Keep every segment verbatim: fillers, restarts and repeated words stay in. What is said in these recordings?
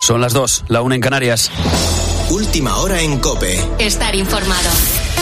Son las dos, la una en Canarias. Última hora en COPE. Estar informado.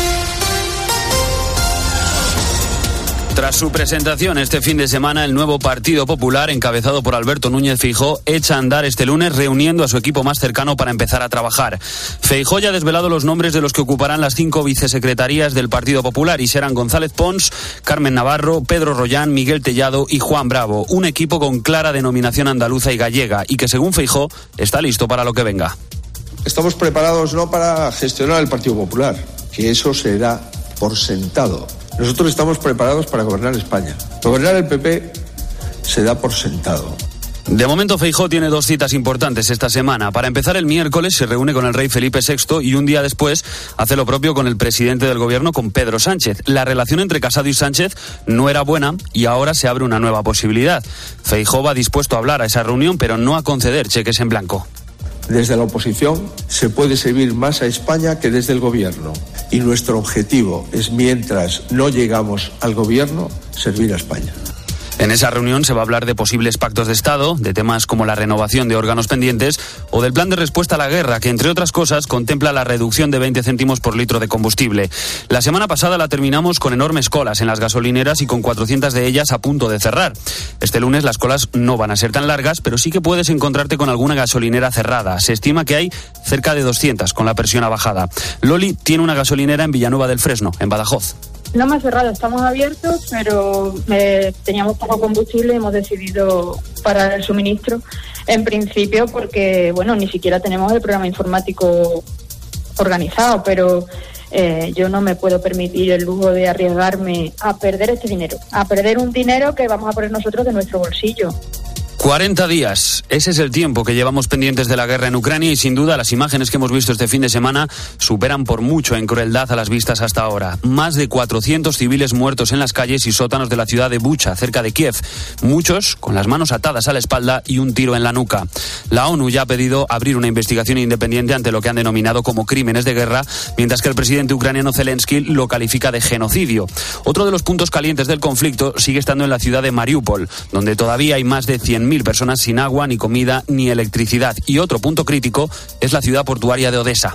Tras su presentación este fin de semana, el nuevo Partido Popular, encabezado por Alberto Núñez Feijóo, echa a andar este lunes reuniendo a su equipo más cercano para empezar a trabajar. Feijóo ya ha desvelado los nombres de los que ocuparán las cinco vicesecretarías del Partido Popular y serán González Pons, Carmen Navarro, Pedro Rollán, Miguel Tellado y Juan Bravo. Un equipo con clara denominación andaluza y gallega y que, según Feijóo, está listo para lo que venga. Estamos preparados no para gestionar el Partido Popular, que eso se da por sentado. Nosotros estamos preparados para gobernar España. Gobernar el P P se da por sentado. De momento, Feijóo tiene dos citas importantes esta semana. Para empezar, el miércoles se reúne con el rey Felipe sexto y un día después hace lo propio con el presidente del gobierno, con Pedro Sánchez. La relación entre Casado y Sánchez no era buena y ahora se abre una nueva posibilidad. Feijóo va dispuesto a hablar a esa reunión, pero no a conceder cheques en blanco. Desde la oposición se puede servir más a España que desde el gobierno. Y nuestro objetivo es, mientras no llegamos al gobierno, servir a España. En esa reunión se va a hablar de posibles pactos de Estado, de temas como la renovación de órganos pendientes o del plan de respuesta a la guerra, que entre otras cosas contempla la reducción de veinte céntimos por litro de combustible. La semana pasada la terminamos con enormes colas en las gasolineras y con cuatrocientas de ellas a punto de cerrar. Este lunes las colas no van a ser tan largas, pero sí que puedes encontrarte con alguna gasolinera cerrada. Se estima que hay cerca de doscientas con la persiana bajada. Loli tiene una gasolinera en Villanueva del Fresno, en Badajoz. No hemos cerrado, estamos abiertos, pero eh, teníamos poco combustible y hemos decidido parar el suministro. En principio porque, bueno, ni siquiera tenemos el programa informático organizado, pero eh, yo no me puedo permitir el lujo de arriesgarme a perder este dinero, a perder un dinero que vamos a poner nosotros de nuestro bolsillo. cuarenta días, ese es el tiempo que llevamos pendientes de la guerra en Ucrania y sin duda las imágenes que hemos visto este fin de semana superan por mucho en crueldad a las vistas hasta ahora. Más de cuatrocientos civiles muertos en las calles y sótanos de la ciudad de Bucha, cerca de Kiev, muchos con las manos atadas a la espalda y un tiro en la nuca. La ONU ya ha pedido abrir una investigación independiente ante lo que han denominado como crímenes de guerra, mientras que el presidente ucraniano Zelensky lo califica de genocidio. Otro de los puntos calientes del conflicto sigue estando en la ciudad de Mariupol, donde todavía hay más de cien mil personas sin agua, ni comida, ni electricidad. Y otro punto crítico es la ciudad portuaria de Odesa.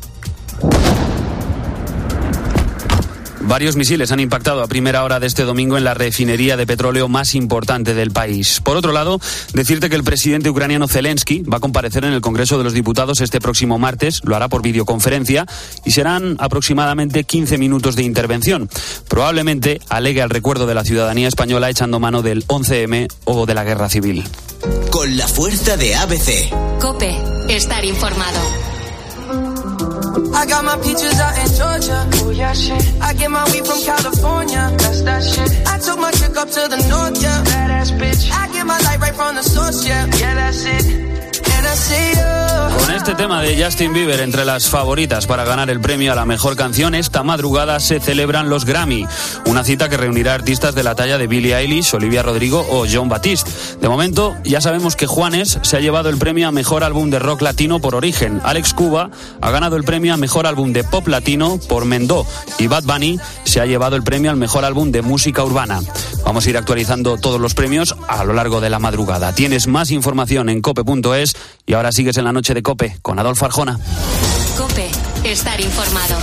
Varios misiles han impactado a primera hora de este domingo en la refinería de petróleo más importante del país. Por otro lado, decirte que el presidente ucraniano Zelensky va a comparecer en el Congreso de los Diputados este próximo martes, lo hará por videoconferencia y serán aproximadamente quince minutos de intervención. Probablemente alegue al recuerdo de la ciudadanía española echando mano del once eme o de la guerra civil. Con la fuerza de A B C. COPE, estar informado. I got my peaches out in Georgia. Oh yeah, shit. I get my weed from California. That's that shit. I took my chick up to the north, yeah. Badass bitch. I get my light right from the source, yeah. Yeah, that's it. Con este tema de Justin Bieber entre las favoritas para ganar el premio a la mejor canción, esta madrugada se celebran los Grammy, una cita que reunirá artistas de la talla de Billie Eilish, Olivia Rodrigo o Jon Batiste. De momento ya sabemos que Juanes se ha llevado el premio a mejor álbum de rock latino por Origen, Alex Cuba ha ganado el premio a mejor álbum de pop latino por Mendó y Bad Bunny se ha llevado el premio al mejor álbum de música urbana. Vamos a ir actualizando todos los premios a lo largo de la madrugada. Tienes más información en cope punto es y ahora sigues en la noche de COPE con Adolfo Arjona. COPE, estar informado.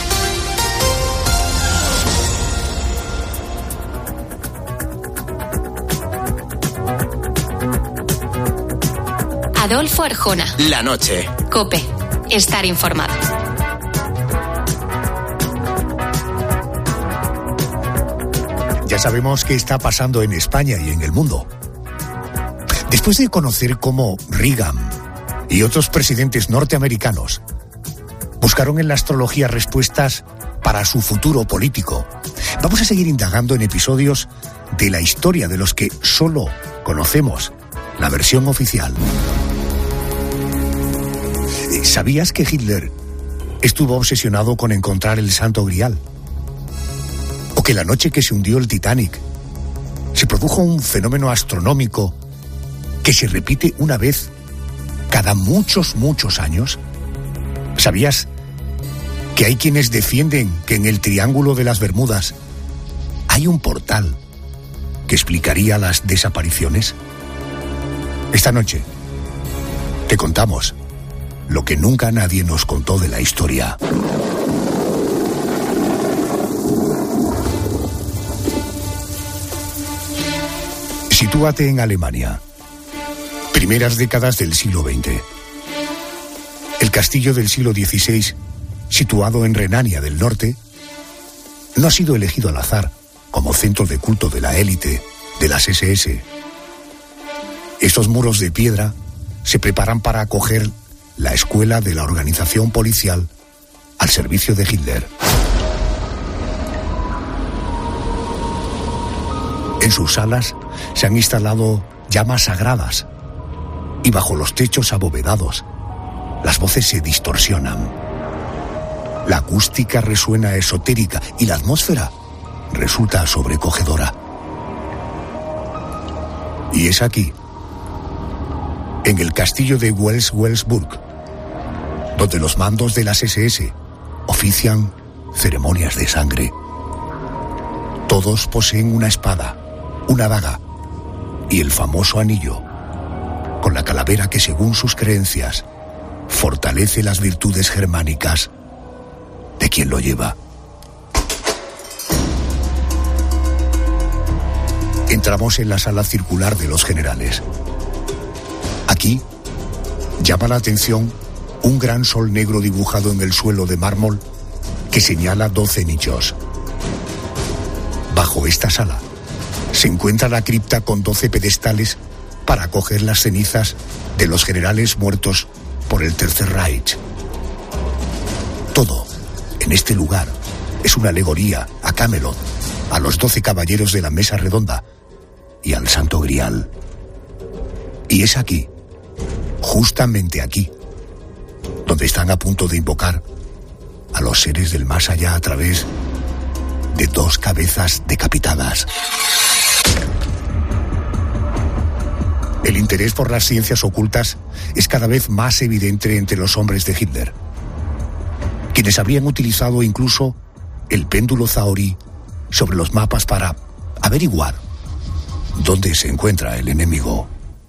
Adolfo Arjona. La noche. COPE, estar informado. Ya sabemos qué está pasando en España y en el mundo. Después de conocer cómo Reagan y otros presidentes norteamericanos buscaron en la astrología respuestas para su futuro político, vamos a seguir indagando en episodios de la historia de los que solo conocemos la versión oficial. ¿Sabías que Hitler estuvo obsesionado con encontrar el Santo Grial? ¿O que la noche que se hundió el Titanic se produjo un fenómeno astronómico que se repite una vez cada muchos, muchos años? ¿Sabías que hay quienes defienden que en el Triángulo de las Bermudas hay un portal que explicaría las desapariciones? Esta noche, Te contamos lo que nunca nadie nos contó de la historia. Sitúate en Alemania. Primeras décadas del siglo veinte. El castillo del siglo dieciséis, situado en Renania del Norte, no ha sido elegido al azar como centro de culto de la élite de las ese ese. Estos muros de piedra se preparan para acoger la escuela de la organización policial al servicio de Hitler. En sus salas se han instalado llamas sagradas y bajo los techos abovedados las voces se distorsionan. La acústica resuena esotérica y la atmósfera resulta sobrecogedora. Y es aquí, en el castillo de Wels-Welsburg, donde los mandos de las ese ese ofician ceremonias de sangre. Todos poseen una espada, una daga y el famoso anillo, con la calavera que, según sus creencias, fortalece las virtudes germánicas de quien lo lleva. Entramos en la sala circular de los generales. Aquí llama la atención un gran sol negro dibujado en el suelo de mármol que señala doce nichos. Bajo esta sala se encuentra la cripta con doce pedestales para acoger las cenizas de los generales muertos por el Tercer Reich. Todo en este lugar es una alegoría a Camelot, a los doce caballeros de la mesa redonda y al Santo Grial. Y es aquí, justamente aquí, donde están a punto de invocar a los seres del más allá a través de dos cabezas decapitadas. El interés por las ciencias ocultas es cada vez más evidente entre los hombres de Hitler, quienes habrían utilizado incluso el péndulo Zahorí sobre los mapas para averiguar dónde se encuentra el enemigo.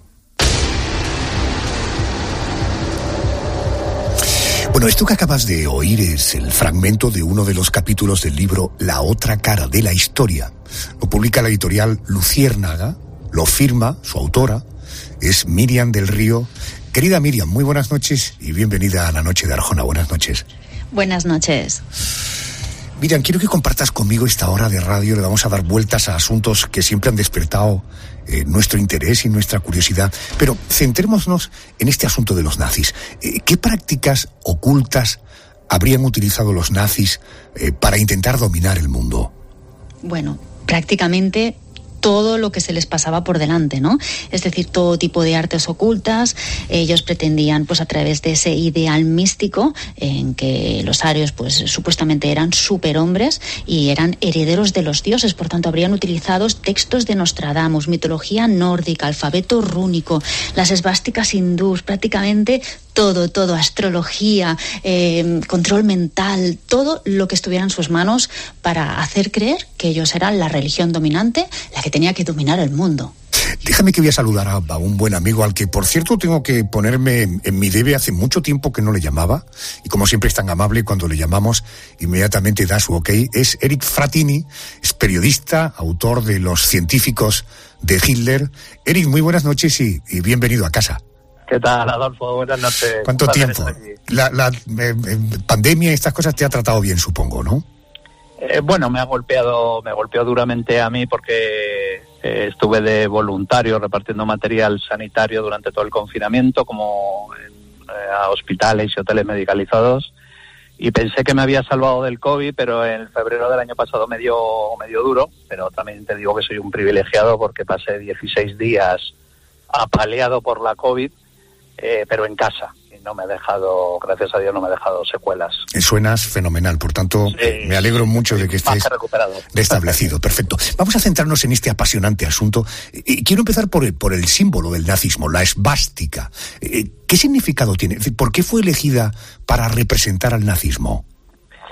Bueno, esto que acabas de oír es el fragmento de uno de los capítulos del libro La otra cara de la historia. Lo publica la editorial Luciérnaga, lo firma su autora, es Miriam del Río. Querida Miriam, muy buenas noches y bienvenida a la Noche de Arjona. Buenas noches. Buenas noches. Miriam, quiero que compartas conmigo esta hora de radio. Le vamos a dar vueltas a asuntos que siempre han despertado eh, nuestro interés y nuestra curiosidad. Pero centrémonos en este asunto de los nazis. Eh, ¿Qué prácticas ocultas habrían utilizado los nazis eh, para intentar dominar el mundo? Bueno, prácticamente todo lo que se les pasaba por delante, ¿no? Es decir, todo tipo de artes ocultas. Ellos pretendían, pues a través de ese ideal místico en que los arios, pues supuestamente eran superhombres y eran herederos de los dioses, por tanto habrían utilizado textos de Nostradamus, mitología nórdica, alfabeto rúnico, las esvásticas hindús, prácticamente todo, todo, astrología, eh, control mental, todo lo que estuviera en sus manos para hacer creer que ellos eran la religión dominante, la que tenía que dominar el mundo. Déjame que voy a saludar a, a un buen amigo al que, por cierto, tengo que ponerme en, en mi debe. Hace mucho tiempo que no le llamaba y, como siempre, es tan amable cuando le llamamos, inmediatamente da su ok. Es Eric Frattini, es periodista, autor de Los científicos de Hitler. Eric, muy buenas noches y, y bienvenido a casa. ¿Qué tal, Adolfo? Buenas noches. ¿Cuánto tiempo? La, la eh, pandemia y estas cosas te ha tratado bien, supongo, ¿no? Eh, bueno, me ha golpeado, me golpeó duramente a mí porque eh, estuve de voluntario repartiendo material sanitario durante todo el confinamiento, como en eh, hospitales y hoteles medicalizados, y pensé que me había salvado del COVID, pero en febrero del año pasado me dio, me dio duro, pero también te digo que soy un privilegiado porque pasé dieciséis días apaleado por la COVID, eh, pero en casa. No me ha dejado, gracias a Dios, no me ha dejado secuelas. Suenas fenomenal, por tanto, sí, me alegro mucho de que estés restablecido. Perfecto. Vamos a centrarnos en este apasionante asunto. Y quiero empezar por el, por el símbolo del nazismo, la esvástica. ¿Qué significado tiene? ¿Por qué fue elegida para representar al nazismo?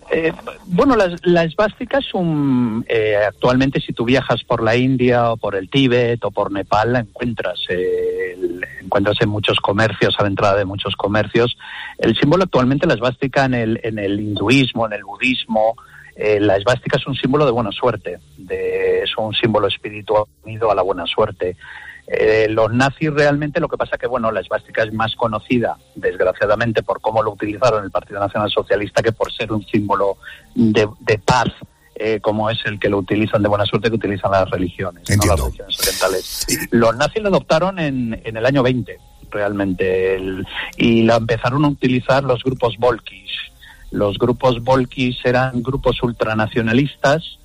Eh, bueno, la, la esvástica es un... Eh, actualmente, si tú viajas por la India o por el Tíbet o por Nepal, la encuentras. Eh, el, encuentras en muchos comercios, a la entrada de muchos comercios. El símbolo actualmente, la esvástica en el, en el hinduismo, en el budismo, eh, la esvástica es un símbolo de buena suerte. De, es un símbolo espiritual unido a la buena suerte. Eh, los nazis realmente, lo que pasa que, bueno, la esvástica es más conocida, desgraciadamente, por cómo lo utilizaron el Partido Nacional Socialista que por ser un símbolo de, de paz, eh, como es el que lo utilizan de buena suerte, que utilizan las religiones, ¿no? Las religiones orientales. Los nazis lo adoptaron en, en el año veinte, realmente, el, y la empezaron a utilizar los grupos volkis. Los grupos volkis eran grupos ultranacionalistas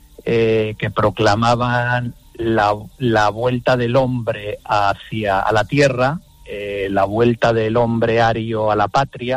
eh, que proclamaban La, la vuelta del hombre hacia a la tierra, eh, la vuelta del hombre ario a la patria,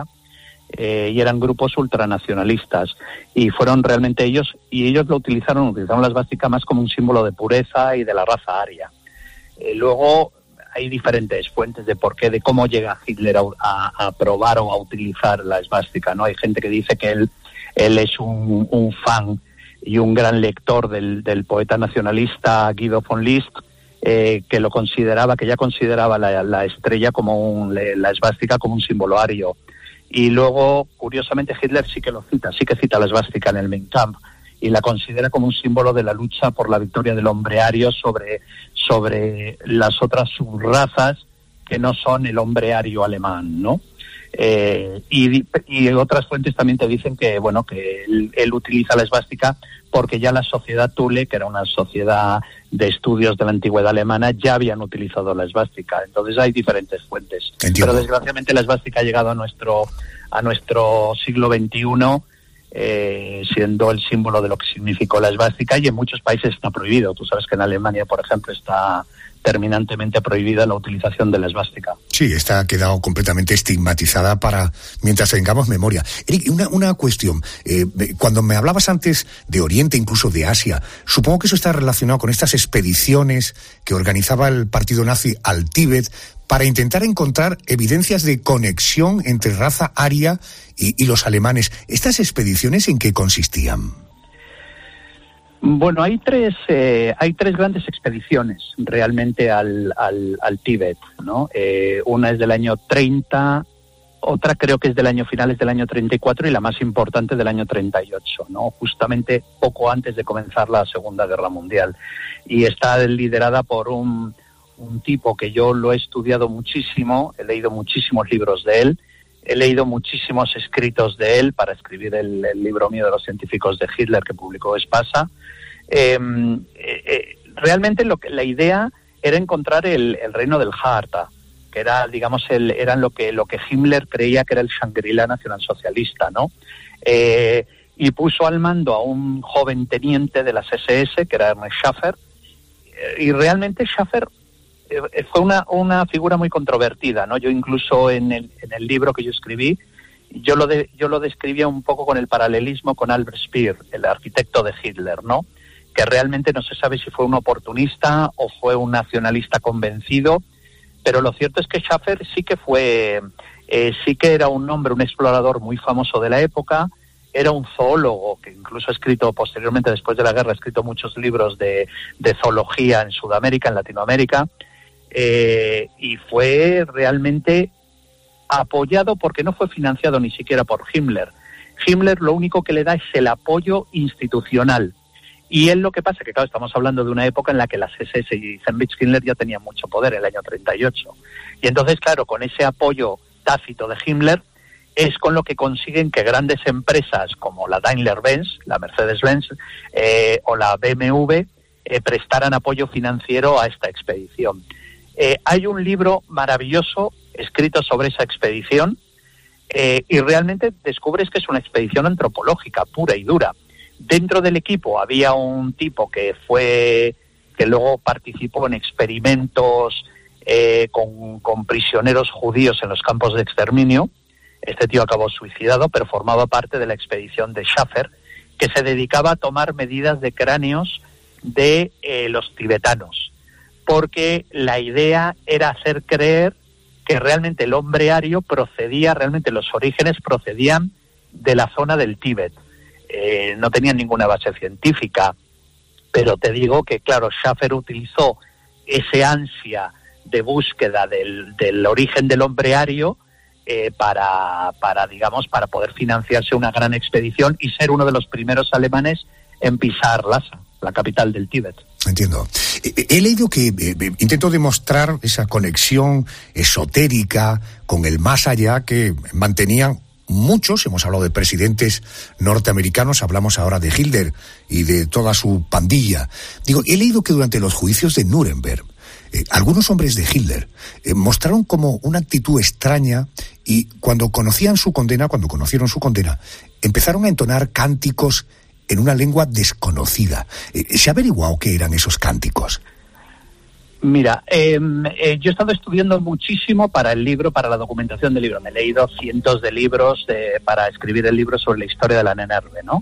eh, y eran grupos ultranacionalistas, y fueron realmente ellos, y ellos lo utilizaron, utilizaron la esvástica más como un símbolo de pureza y de la raza aria. Eh, luego hay diferentes fuentes de por qué, de cómo llega Hitler a, a, a probar o a utilizar la esvástica, ¿no? Hay gente que dice que él, él es un, un fan y un gran lector del, del poeta nacionalista Guido von List, eh, que lo consideraba, que ya consideraba la, la estrella como un, la esvástica como un símbolo ario. Y luego, curiosamente, Hitler sí que lo cita, sí que cita la esvástica en el Mein Kampf, y la considera como un símbolo de la lucha por la victoria del hombre ario sobre, sobre las otras subrazas que no son el hombre ario alemán, ¿no? Eh, y, y otras fuentes también te dicen que, bueno, que él, él utiliza la esvástica porque ya la sociedad Thule, que era una sociedad de estudios de la antigüedad alemana, ya habían utilizado la esvástica. Entonces hay diferentes fuentes. Entiendo. Pero desgraciadamente la esvástica ha llegado a nuestro a nuestro siglo veintiuno, eh, siendo el símbolo de lo que significó la esvástica, y en muchos países está prohibido. Tú sabes que en Alemania, por ejemplo, está terminantemente prohibida la utilización de la esvástica. Sí, está ha quedado completamente estigmatizada para mientras tengamos memoria. Eric, una, una cuestión. Eh, cuando me hablabas antes de Oriente, incluso de Asia, supongo que eso está relacionado con estas expediciones que organizaba el partido nazi al Tíbet para intentar encontrar evidencias de conexión entre raza aria y, y los alemanes. ¿Estas expediciones en qué consistían? Bueno, hay tres eh, hay tres grandes expediciones realmente al, al, al Tíbet, ¿no? Eh, una es del año treinta, otra creo que es del año finales del año treinta y cuatro y la más importante del año treinta y ocho, ¿no? Justamente poco antes de comenzar la Segunda Guerra Mundial. Y está liderada por un, un tipo que yo lo he estudiado muchísimo, he leído muchísimos libros de él, he leído muchísimos escritos de él para escribir el, el libro mío de los científicos de Hitler que publicó Espasa. Eh, eh, realmente lo que, la idea era encontrar el, el reino del Harta, que era, digamos, el, eran lo que lo que Himmler creía que era el Shangri-La nacionalsocialista, ¿no? Eh, y puso al mando a un joven teniente de las S S, que era Ernst Schaffer, eh, y realmente Schaffer eh, fue una, una figura muy controvertida, ¿no? Yo incluso en el, en el libro que yo escribí, yo lo, de, yo lo describía un poco con el paralelismo con Albert Speer, el arquitecto de Hitler, ¿no? Que realmente no se sabe si fue un oportunista o fue un nacionalista convencido, pero lo cierto es que Schaffer sí que fue, eh, sí que era un hombre, un explorador muy famoso de la época, era un zoólogo que incluso ha escrito posteriormente, después de la guerra, ha escrito muchos libros de, de zoología en Sudamérica, en Latinoamérica, eh, y fue realmente apoyado porque no fue financiado ni siquiera por Himmler. Himmler lo único que le da es el apoyo institucional. Y él lo que pasa es que, claro, estamos hablando de una época en la que las S S y Heinrich Himmler ya tenían mucho poder, el año treinta y ocho. Y entonces, claro, con ese apoyo tácito de Himmler es con lo que consiguen que grandes empresas como la Daimler-Benz, la Mercedes-Benz eh, o la B M W eh, prestaran apoyo financiero a esta expedición. Eh, hay un libro maravilloso escrito sobre esa expedición eh, y realmente descubres que es una expedición antropológica pura y dura. Dentro del equipo había un tipo que fue que luego participó en experimentos eh, con, con prisioneros judíos en los campos de exterminio. Este tío acabó suicidado, pero formaba parte de la expedición de Schaffer, que se dedicaba a tomar medidas de cráneos de eh, los tibetanos, porque la idea era hacer creer que realmente el hombre ario procedía, realmente los orígenes procedían de la zona del Tíbet. eh, no tenían ninguna base científica. Pero te digo que, claro, Schaffer utilizó ese ansia de búsqueda del, del origen del hombre ario eh, para, para, digamos, para poder financiarse una gran expedición y ser uno de los primeros alemanes en pisar Lhasa, la capital del Tíbet. Entiendo. He leído que eh, intento demostrar esa conexión esotérica con el más allá que mantenían muchos. Hemos hablado de presidentes norteamericanos, hablamos ahora de Hitler y de toda su pandilla. Digo, he leído que durante los juicios de Nuremberg, eh, algunos hombres de Hitler eh, mostraron como una actitud extraña y cuando conocían su condena, cuando conocieron su condena, empezaron a entonar cánticos en una lengua desconocida. Eh, ¿Se ha averiguado qué eran esos cánticos? Mira, eh, eh, yo he estado estudiando muchísimo para el libro, para la documentación del libro. Me he leído cientos de libros de, para escribir el libro sobre la historia de la Nenerve, ¿no?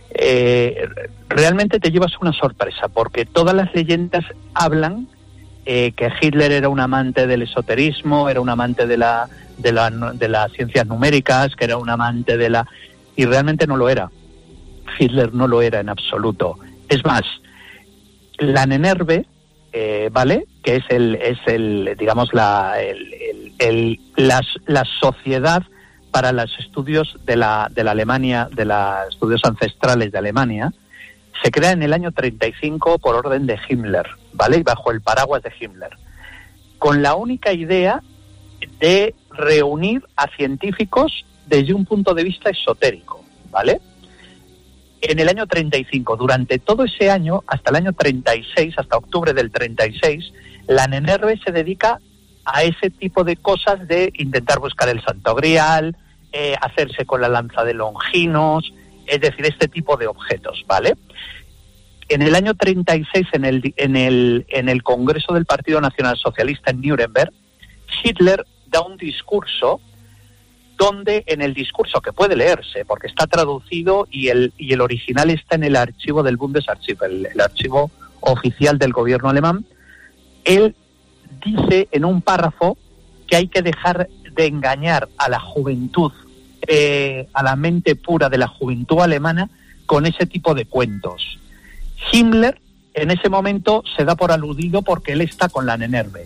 Eh, realmente te llevas una sorpresa, porque todas las leyendas hablan eh, que Hitler era un amante del esoterismo, era un amante de la, de la, de las ciencias numéricas, que era un amante de la... y realmente no lo era. Hitler no lo era en absoluto. Es más, la Nenerve, eh, ¿vale? Que es el, es el, digamos, la, el, el, el, la, la sociedad para los estudios de la, de la Alemania, de los estudios ancestrales de Alemania, se crea en el año treinta y cinco por orden de Himmler, ¿vale? Y bajo el paraguas de Himmler, con la única idea de reunir a científicos desde un punto de vista esotérico, ¿vale? En el año treinta y cinco, durante todo ese año, hasta el año treinta y seis, hasta octubre del treinta y seis, la Nenerve se dedica a ese tipo de cosas de intentar buscar el Santo Grial, eh, hacerse con la lanza de Longinos, es decir, este tipo de objetos, ¿vale? En el año treinta y seis, en el, en el, en el Congreso del Partido Nacional Socialista en Nuremberg, Hitler da un discurso donde en el discurso, que puede leerse porque está traducido y el, y el original está en el archivo del Bundesarchiv, el, el archivo oficial del gobierno alemán, él dice en un párrafo que hay que dejar de engañar a la juventud, eh, a la mente pura de la juventud alemana con ese tipo de cuentos. Himmler en ese momento se da por aludido porque él está con la Nenerve.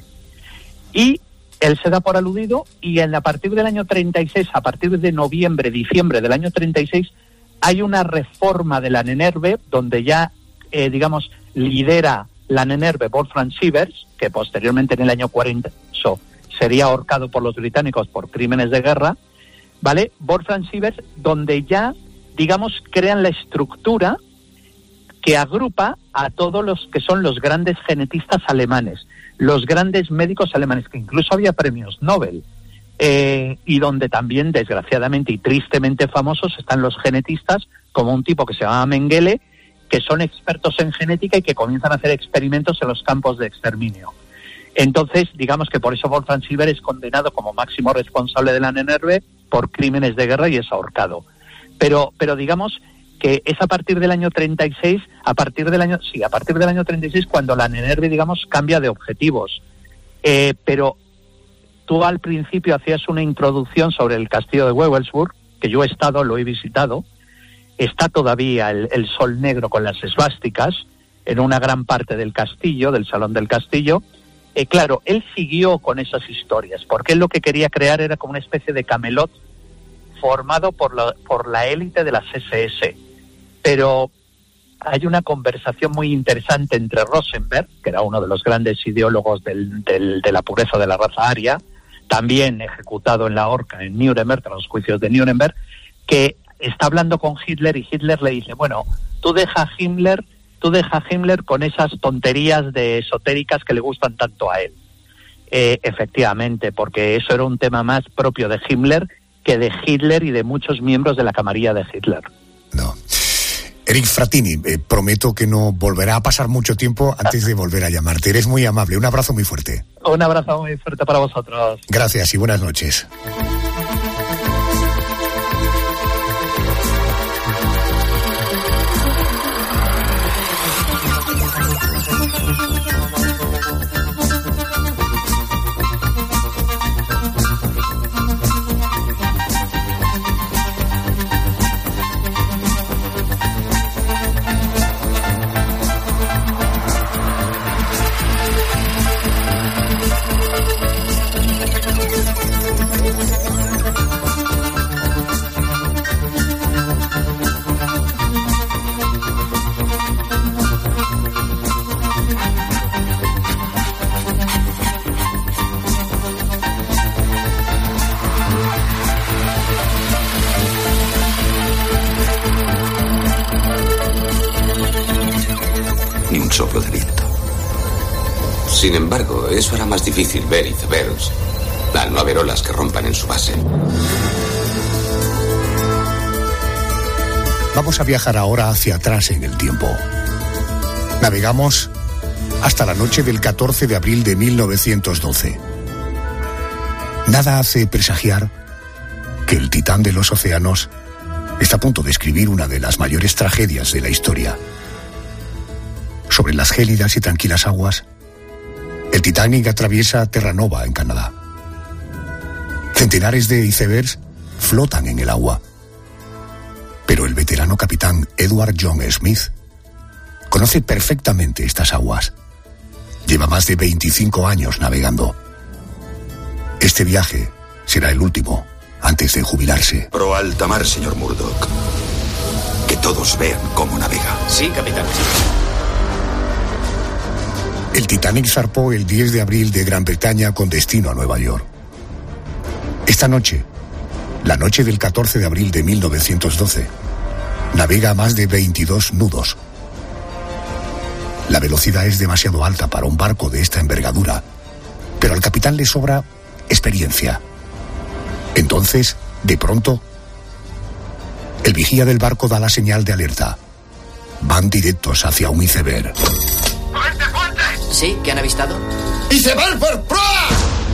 Y él se da por aludido y en, a partir del año treinta y seis, a partir de noviembre, diciembre del año treinta y seis, hay una reforma de la Nenerve donde ya, eh, digamos, lidera la Nenerve Wolfram Sievers, que posteriormente en el año cuarenta so, sería ahorcado por los británicos por crímenes de guerra, ¿vale? Wolfram Sievers, donde ya, digamos, crean la estructura que agrupa a todos los que son los grandes genetistas alemanes, los grandes médicos alemanes, que incluso había premios Nobel, eh, y donde también, desgraciadamente y tristemente famosos, están los genetistas, como un tipo que se llama Mengele, que son expertos en genética y que comienzan a hacer experimentos en los campos de exterminio. Entonces, digamos que por eso Wolfram Sievers es condenado como máximo responsable de la Nenerve por crímenes de guerra y es ahorcado. Pero, pero digamos que es a partir del año treinta y seis, a partir del año, sí, a partir del año treinta y seis cuando la Nenerve, digamos, cambia de objetivos. Eh, pero tú al principio hacías una introducción sobre el castillo de Wewelsburg, que yo he estado, lo he visitado. Está todavía el, el sol negro con las esvásticas en una gran parte del castillo, del salón del castillo. Eh, claro, él siguió con esas historias, porque él lo que quería crear era como una especie de Camelot formado por la, por la élite de las ese ese. Pero hay una conversación muy interesante entre Rosenberg, que era uno de los grandes ideólogos del, del, de la pureza de la raza aria, también ejecutado en la horca en Nuremberg, tras los juicios de Nuremberg, que está hablando con Hitler y Hitler le dice, bueno, tú deja a Himmler, tú deja a Himmler con esas tonterías de esotéricas que le gustan tanto a él. Eh, efectivamente, porque eso era un tema más propio de Himmler que de Hitler y de muchos miembros de la camarilla de Hitler. No. Eric Frattini, eh, prometo que no volverá a pasar mucho tiempo antes de volver a llamarte. Eres muy amable. Un abrazo muy fuerte. Un abrazo muy fuerte para vosotros. Gracias y buenas noches. Sin embargo, eso hará más difícil ver icebergs al no haber olas que rompan en su base. Vamos a viajar ahora hacia atrás en el tiempo. Navegamos hasta la noche del catorce de abril de mil novecientos doce. Nada hace presagiar que el titán de los océanos está a punto de escribir una de las mayores tragedias de la historia. Sobre las gélidas y tranquilas aguas, el Titanic atraviesa Terranova, en Canadá. Centenares de icebergs flotan en el agua. Pero el veterano capitán Edward John Smith conoce perfectamente estas aguas. Lleva más de veinticinco años navegando. Este viaje será el último antes de jubilarse. Pro alta mar, señor Murdoch. Que todos vean cómo navega. Sí, capitán. El Titanic zarpó el diez de abril de Gran Bretaña con destino a Nueva York. Esta noche, la noche del catorce de abril de mil novecientos doce, navega a más de veintidós nudos. La velocidad es demasiado alta para un barco de esta envergadura, pero al capitán le sobra experiencia. Entonces, de pronto, el vigía del barco da la señal de alerta. Van directos hacia un iceberg. ¡Fuerte, fuerte! ¿Sí? ¿Qué han avistado? ¡Iceberg por proa!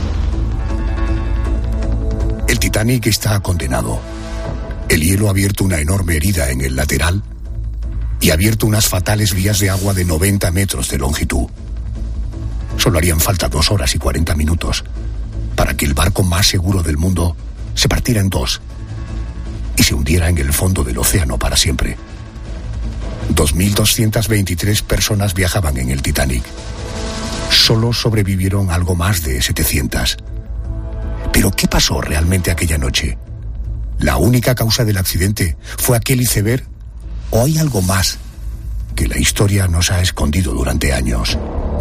El Titanic está condenado. El hielo ha abierto una enorme herida en el lateral y ha abierto unas fatales vías de agua de noventa metros de longitud. Solo harían falta dos horas y cuarenta minutos para que el barco más seguro del mundo se partiera en dos y se hundiera en el fondo del océano para siempre. dos mil doscientas veintitrés personas viajaban en el Titanic. Solo sobrevivieron algo más de setecientas. ¿Pero qué pasó realmente aquella noche? ¿La única causa del accidente fue aquel iceberg? ¿O hay algo más que la historia nos ha escondido durante años?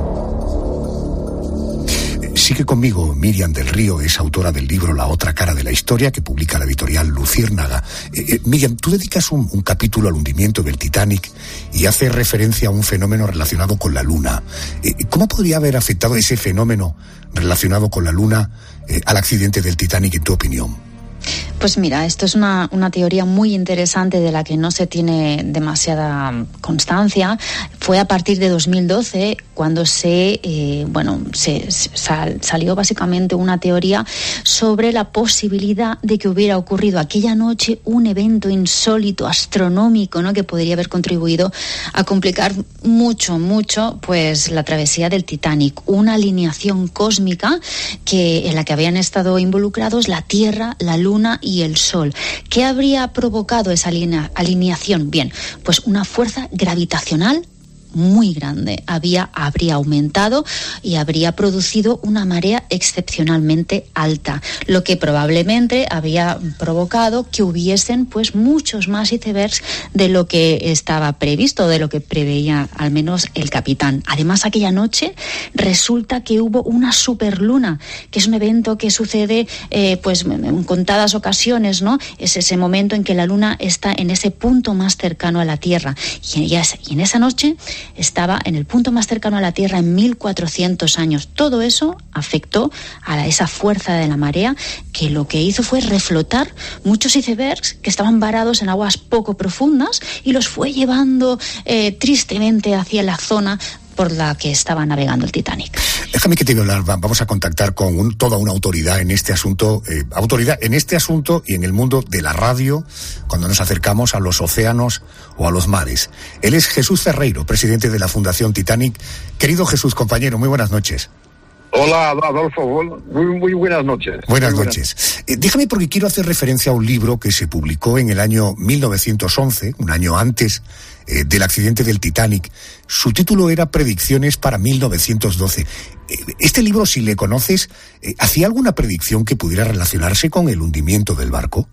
Sigue conmigo Miriam del Río, es autora del libro La otra cara de la historia, que publica la editorial Luciérnaga. Eh, eh, Miriam, tú dedicas un, un capítulo al hundimiento del Titanic y haces referencia a un fenómeno relacionado con la Luna. Eh, ¿Cómo podría haber afectado ese fenómeno relacionado con la Luna eh, al accidente del Titanic, en tu opinión? Pues mira, esto es una, una teoría muy interesante de la que no se tiene demasiada constancia. Fue a partir de dos mil doce cuando se, eh, bueno, se, sal, salió básicamente una teoría sobre la posibilidad de que hubiera ocurrido aquella noche un evento insólito, astronómico, ¿no?, que podría haber contribuido a complicar mucho, mucho, pues la travesía del Titanic. Una alineación cósmica que en la que habían estado involucrados la Tierra, la Luna y el Sol. ¿Qué habría provocado esa alinea, alineación? Bien, pues una fuerza gravitacional muy grande. Había, habría aumentado y habría producido una marea excepcionalmente alta, lo que probablemente había provocado que hubiesen pues muchos más icebergs de lo que estaba previsto, de lo que preveía al menos el capitán. Además, aquella noche resulta que hubo una superluna, que es un evento que sucede eh, pues en contadas ocasiones, ¿no? Es ese momento en que la luna está en ese punto más cercano a la Tierra. Y en esa noche estaba en el punto más cercano a la Tierra en mil cuatrocientos años. Todo eso afectó a esa fuerza de la marea, que lo que hizo fue reflotar muchos icebergs que estaban varados en aguas poco profundas y los fue llevando eh, tristemente hacia la zona por la que estaba navegando el Titanic. Déjame que te voy a hablar, vamos a contactar con un, toda una autoridad en este asunto, eh, autoridad en este asunto y en el mundo de la radio, cuando nos acercamos a los océanos o a los mares. Él es Jesús Ferreiro, presidente de la Fundación Titanic. Querido Jesús, compañero, muy buenas noches. Hola, Adolfo, muy, muy buenas noches. Buenas muy noches. Buenas. Eh, déjame, porque quiero hacer referencia a un libro que se publicó en el año mil novecientos once, un año antes eh, del accidente del Titanic. Su título era Predicciones para mil novecientos doce. Eh, este libro, si le conoces, eh, ¿hacía alguna predicción que pudiera relacionarse con el hundimiento del barco?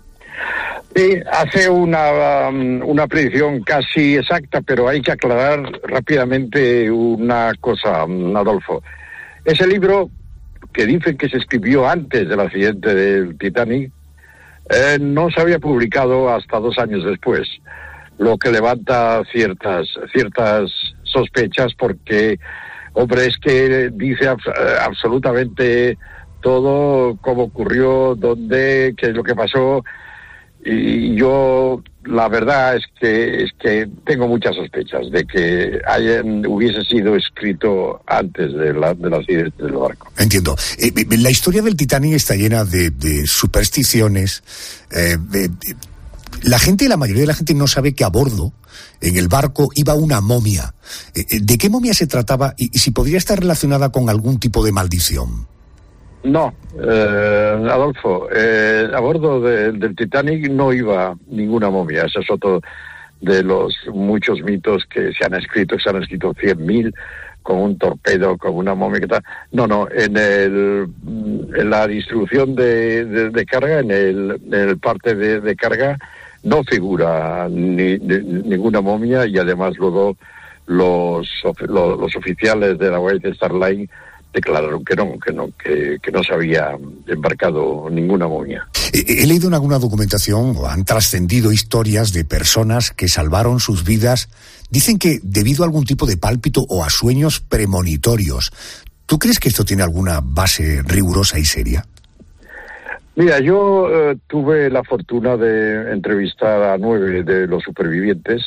Sí, hace una, um, una predicción casi exacta, pero hay que aclarar rápidamente una cosa, um, Adolfo. Ese libro, que dicen que se escribió antes del accidente del Titanic, eh, no se había publicado hasta dos años después, lo que levanta ciertas ciertas sospechas, porque Hombre, es que dice abs- absolutamente todo, cómo ocurrió, dónde, qué es lo que pasó, y yo la verdad es que es que tengo muchas sospechas de que hayan, hubiese sido escrito antes de la de las accidente del barco. Entiendo. Eh, la historia del Titanic está llena de, de supersticiones. Eh, de, de, la gente, la mayoría de la gente no sabe que a bordo, en el barco, iba una momia. Eh, ¿De qué momia se trataba y, y si podría estar relacionada con algún tipo de maldición? No, eh, Adolfo, eh, a bordo de, del Titanic no iba ninguna momia. Ese es otro de los muchos mitos que se han escrito, se han escrito cien mil con un torpedo, con una momia que tal. No, no, en el en la distribución de, de, de carga, en el, en el parte de, de carga, no figura ni, ni, ninguna momia, y además luego los, los, los oficiales de la White Star Line declararon que no, que no, que, que no se había embarcado ninguna momia. He, he leído en alguna documentación, o han trascendido historias de personas que salvaron sus vidas. Dicen que debido a algún tipo de pálpito o a sueños premonitorios. ¿Tú crees que esto tiene alguna base rigurosa y seria? Mira, yo eh, tuve la fortuna de entrevistar a nueve de los supervivientes,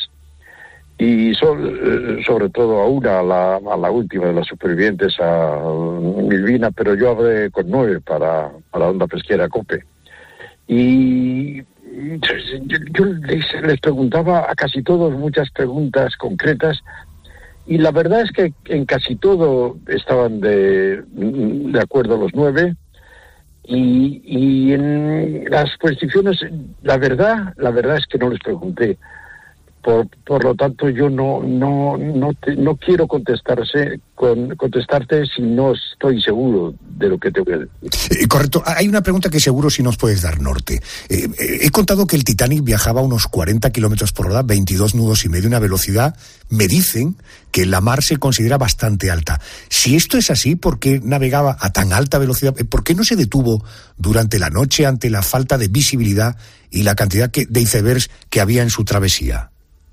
y so, eh, sobre todo a una, a la, a la última de las supervivientes, a Milvina, pero yo hablé con nueve para, para la Onda Pesquera COPE. Y yo, yo les, les preguntaba a casi todos muchas preguntas concretas, y la verdad es que en casi todo estaban de, de acuerdo los nueve. Y, y en las cuestiones, la verdad, la verdad es que no les pregunté. Por, por lo tanto, yo no no no te, no quiero contestarse con, contestarte si no estoy seguro de lo que te voy a decir. Eh, correcto. Hay una pregunta que seguro sí nos puedes dar norte. Eh, eh, he contado que el Titanic viajaba a unos cuarenta kilómetros por hora, veintidós nudos y medio, una velocidad, me dicen, que en la mar se considera bastante alta. Si esto es así, ¿por qué navegaba a tan alta velocidad? ¿Por qué no se detuvo durante la noche ante la falta de visibilidad y la cantidad que, de icebergs que había en su travesía?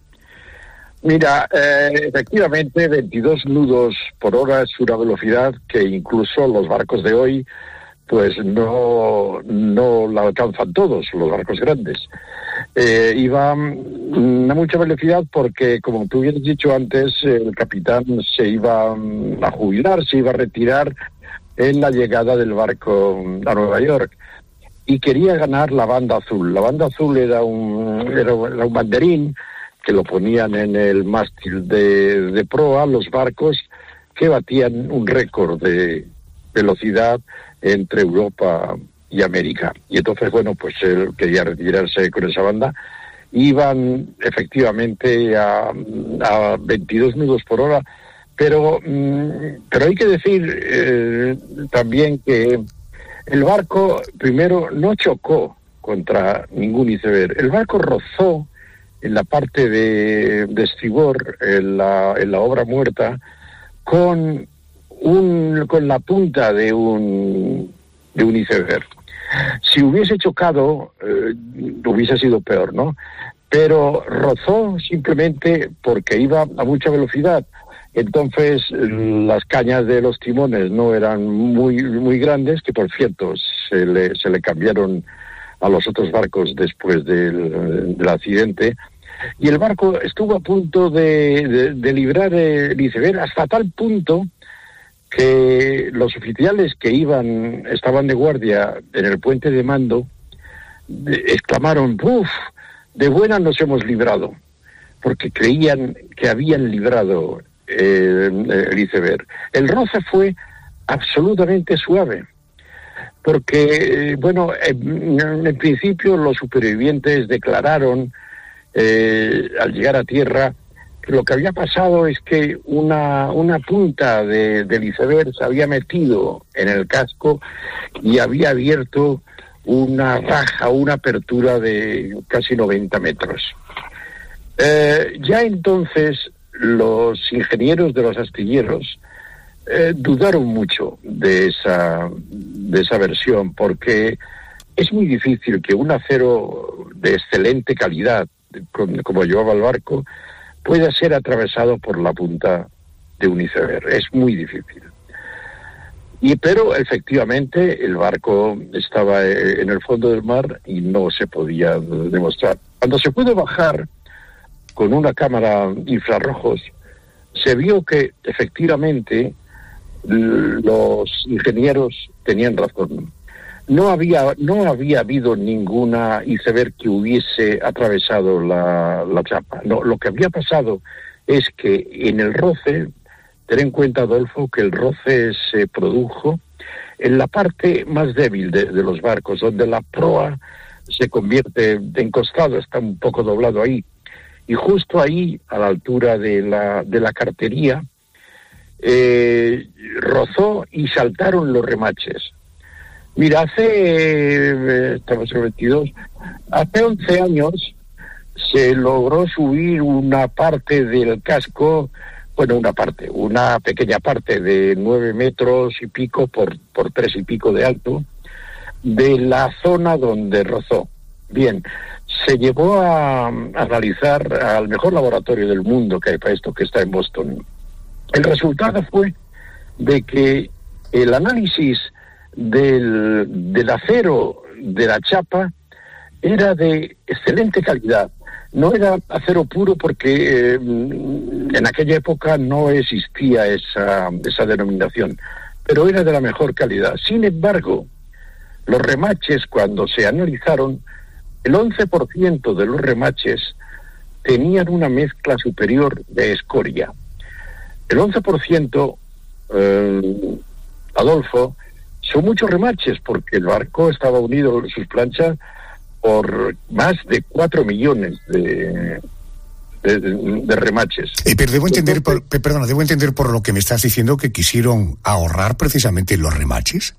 Mira, eh, efectivamente, veintidós nudos por hora es una velocidad que incluso los barcos de hoy pues no, no la alcanzan todos, los barcos grandes. Eh, iban a mucha velocidad porque, como tú hubieras dicho antes, el capitán se iba a jubilar, se iba a retirar en la llegada del barco a Nueva York, y quería ganar la banda azul. La banda azul era un, era un banderín que lo ponían en el mástil de, de proa los barcos que batían un récord de velocidad entre Europa y América. Y entonces, bueno, pues él quería retirarse con esa banda. Iban efectivamente a, a veintidós nudos por hora, pero, pero hay que decir eh, también que el barco, primero, no chocó contra ningún iceberg. El barco rozó en la parte de, de estribor, en la, en la obra muerta, con un con la punta de un de un iceberg. Si hubiese chocado, eh, hubiese sido peor, ¿no? Pero rozó simplemente porque iba a mucha velocidad. Entonces, las cañas de los timones no eran muy muy grandes, que por cierto se le, se le cambiaron a los otros barcos después del, del accidente, y el barco estuvo a punto de, de, de librar el iceberg, hasta tal punto que los oficiales que iban, estaban de guardia en el puente de mando, exclamaron: ¡Uf! De buena nos hemos librado, porque creían que habían librado eh, el iceberg. El roce fue absolutamente suave, porque, bueno, en, en principio los supervivientes declararon, eh, al llegar a tierra, que lo que había pasado es que una, una punta de, del iceberg se había metido en el casco y había abierto una raja, una apertura de casi noventa metros. Eh, ya entonces los ingenieros de los astilleros Eh, dudaron mucho de esa de esa versión, porque es muy difícil que un acero de excelente calidad, con, como llevaba el barco, pueda ser atravesado por la punta de un iceberg, es muy difícil. Y pero efectivamente el barco estaba en el fondo del mar y no se podía demostrar. Cuando se pudo bajar con una cámara infrarrojos, se vio que efectivamente los ingenieros tenían razón. No había, no había habido ninguna iceberg que hubiese atravesado la, la chapa. No, lo que había pasado es que en el roce, ten en cuenta, Adolfo, que el roce se produjo en la parte más débil de, de los barcos, donde la proa se convierte en costado, está un poco doblado ahí. Y justo ahí, a la altura de la, de la cartería, eh, rozó y saltaron los remaches. Mira, hace, eh, estamos en veintidós, hace once años se logró subir una parte del casco, bueno, una parte, una pequeña parte de nueve metros y pico por, por tres y pico de alto, de la zona donde rozó. Bien, se llevó a, a analizar al mejor laboratorio del mundo que hay para esto, que está en Boston. El resultado fue de que el análisis del, del acero de la chapa era de excelente calidad. No era acero puro porque eh, en aquella época no existía esa, esa denominación, pero era de la mejor calidad. Sin embargo, los remaches, cuando se analizaron, el once por ciento de los remaches tenían una mezcla superior de escoria. El once por ciento, eh, Adolfo, son muchos remaches porque el barco estaba unido, sus planchas, por más de cuatro millones de, de, de, de remaches. Eh, pero debo entender, por, perdona, debo entender por lo que me estás diciendo que quisieron ahorrar precisamente los remaches.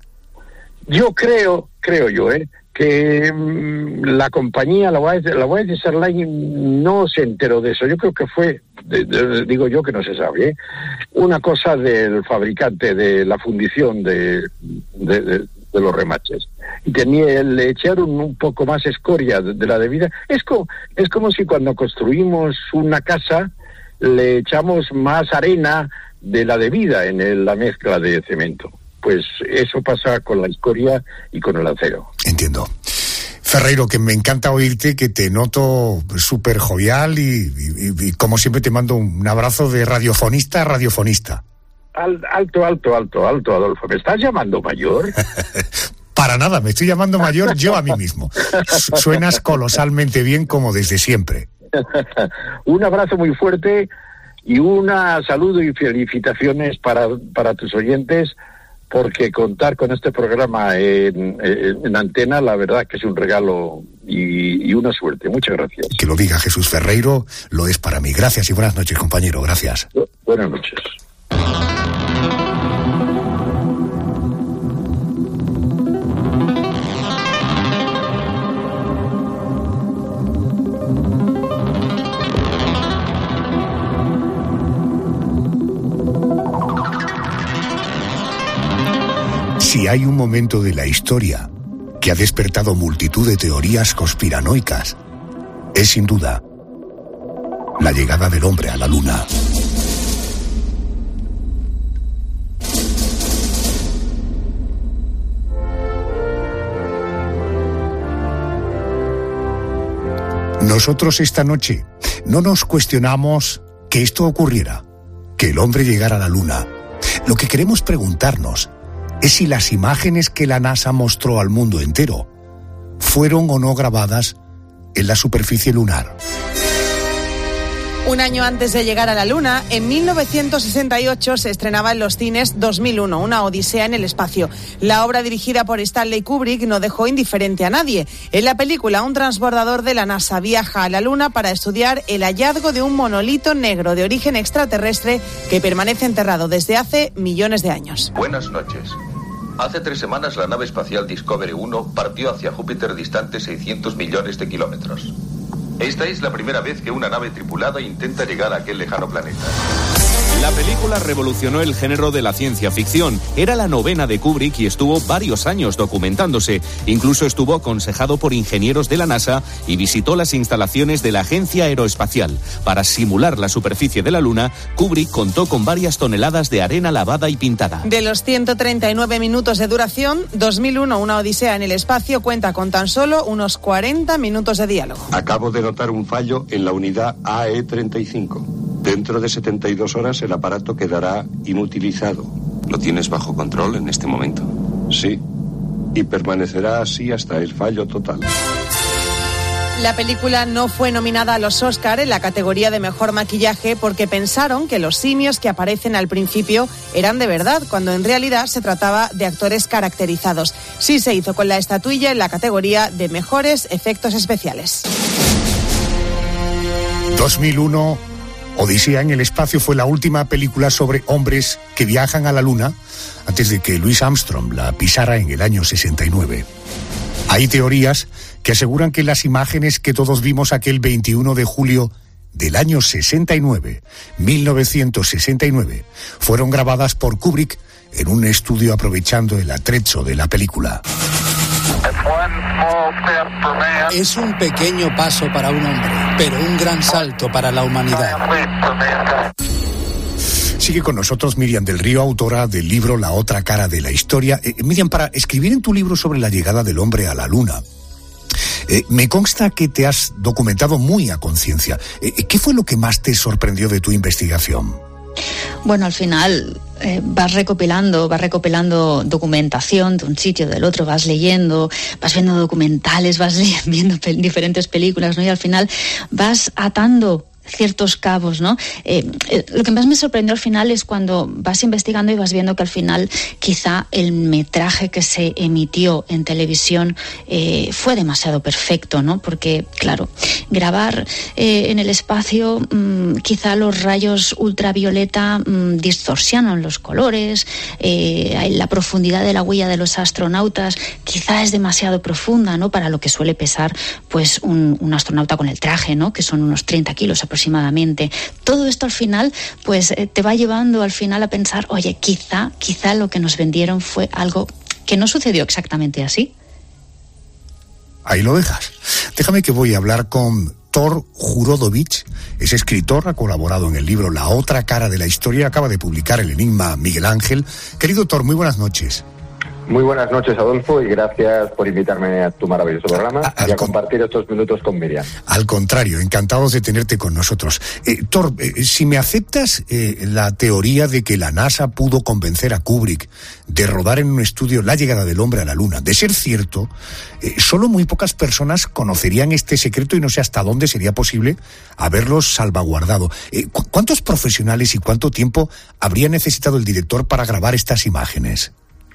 Yo creo, creo yo, eh, que mmm, la compañía, la Voyager, la Voyager Airlines no se enteró de eso. Yo creo que fue, de, de, digo yo que no se sabe, ¿eh? una cosa del fabricante de la fundición de, de, de, de los remaches. Y tenía, le echaron un poco más escoria de, de la debida. Es como, es como si cuando construimos una casa le echamos más arena de la debida en el, la mezcla de cemento. Pues eso pasa con la escoria y con el acero. Entiendo. Ferreiro, que me encanta oírte, que te noto súper jovial y, y, y como siempre te mando un abrazo de radiofonista a radiofonista. Al, alto, alto, alto, alto, Adolfo. ¿Me estás llamando mayor? Para nada, me estoy llamando mayor yo a mí mismo. Suenas colosalmente bien como desde siempre. Un abrazo muy fuerte y un saludo y felicitaciones para, para tus oyentes, porque contar con este programa en, en, en antena, la verdad que es un regalo y, y una suerte. Muchas gracias. Que lo diga Jesús Ferreiro, lo es para mí. Gracias y buenas noches, compañero. Gracias. Buenas noches. Si hay un momento de la historia que ha despertado multitud de teorías conspiranoicas, es sin duda la llegada del hombre a la Luna. Nosotros esta noche no nos cuestionamos que esto ocurriera, que el hombre llegara a la Luna. Lo que queremos preguntarnos es si las imágenes que la NASA mostró al mundo entero fueron o no grabadas en la superficie lunar. Un año antes de llegar a la Luna, en mil novecientos sesenta y ocho se estrenaba en los cines dos mil uno, una odisea en el espacio. La obra, dirigida por Stanley Kubrick, no dejó indiferente a nadie. En la película, un transbordador de la NASA viaja a la Luna para estudiar el hallazgo de un monolito negro de origen extraterrestre que permanece enterrado desde hace millones de años. Buenas noches. Hace tres semanas la nave espacial Discovery uno partió hacia Júpiter distante seiscientos millones de kilómetros. Esta es la primera vez que una nave tripulada intenta llegar a aquel lejano planeta. La película revolucionó el género de la ciencia ficción. Era la novena de Kubrick y estuvo varios años documentándose. Incluso estuvo aconsejado por ingenieros de la NASA y visitó las instalaciones de la Agencia Aeroespacial. Para simular la superficie de la Luna, Kubrick contó con varias toneladas de arena lavada y pintada. De los ciento treinta y nueve minutos de duración, dos mil uno, una odisea en el espacio, cuenta con tan solo unos cuarenta minutos de diálogo. Acabo de notar un fallo en la unidad A E treinta y cinco. Dentro de setenta y dos horas el aparato quedará inutilizado. ¿Lo tienes bajo control en este momento? Sí, y permanecerá así hasta el fallo total. La película no fue nominada a los Oscar en la categoría de mejor maquillaje porque pensaron que los simios que aparecen al principio eran de verdad, cuando en realidad se trataba de actores caracterizados. Sí se hizo con la estatuilla en la categoría de mejores efectos especiales. dos mil uno, Odisea en el espacio fue la última película sobre hombres que viajan a la Luna antes de que Louis Armstrong la pisara en el año sesenta y nueve. Hay teorías que aseguran que las imágenes que todos vimos aquel veintiuno de julio del año sesenta y nueve, mil novecientos sesenta y nueve, fueron grabadas por Kubrick en un estudio aprovechando el atrecho de la película. Es un pequeño paso para un hombre, pero un gran salto para la humanidad. Sigue con nosotros Miriam del Río, autora del libro La otra cara de la historia. Eh, Miriam, para escribir en tu libro sobre la llegada del hombre a la Luna, eh, me consta que te has documentado muy a conciencia. Eh, ¿Qué fue lo que más te sorprendió de tu investigación? Bueno, al final eh, vas recopilando, vas recopilando documentación de un sitio, del otro, vas leyendo, vas viendo documentales, vas viendo pel- diferentes películas, ¿no? Y al final vas atando ciertos cabos, ¿no? Eh, eh, lo que más me sorprendió al final es cuando vas investigando y vas viendo que al final quizá el metraje que se emitió en televisión eh, fue demasiado perfecto, ¿no? Porque, claro, grabar eh, en el espacio, mmm, quizá los rayos ultravioleta mmm, distorsionan los colores, eh, la profundidad de la huella de los astronautas quizá es demasiado profunda, ¿no? Para lo que suele pesar, pues, un, un astronauta con el traje, ¿no? Que son unos treinta kilos aproximadamente. aproximadamente. Todo esto al final, pues eh, te va llevando al final a pensar, oye, quizá, quizá lo que nos vendieron fue algo que no sucedió exactamente así. Ahí lo dejas. Déjame que voy a hablar con Thor Jurodovich. Es escritor, ha colaborado en el libro La otra cara de la historia, acaba de publicar El enigma Miguel Ángel. Querido Thor, muy buenas noches. Muy buenas noches, Adolfo, y gracias por invitarme a tu maravilloso programa a, y a compartir estos minutos con Miriam. Al contrario, encantados de tenerte con nosotros. Eh, Thor, eh, si me aceptas eh, la teoría de que la NASA pudo convencer a Kubrick de rodar en un estudio La llegada del hombre a la Luna, de ser cierto, eh, solo muy pocas personas conocerían este secreto y no sé hasta dónde sería posible haberlo salvaguardado. Eh, ¿cu- ¿Cuántos profesionales y cuánto tiempo habría necesitado el director para grabar estas imágenes?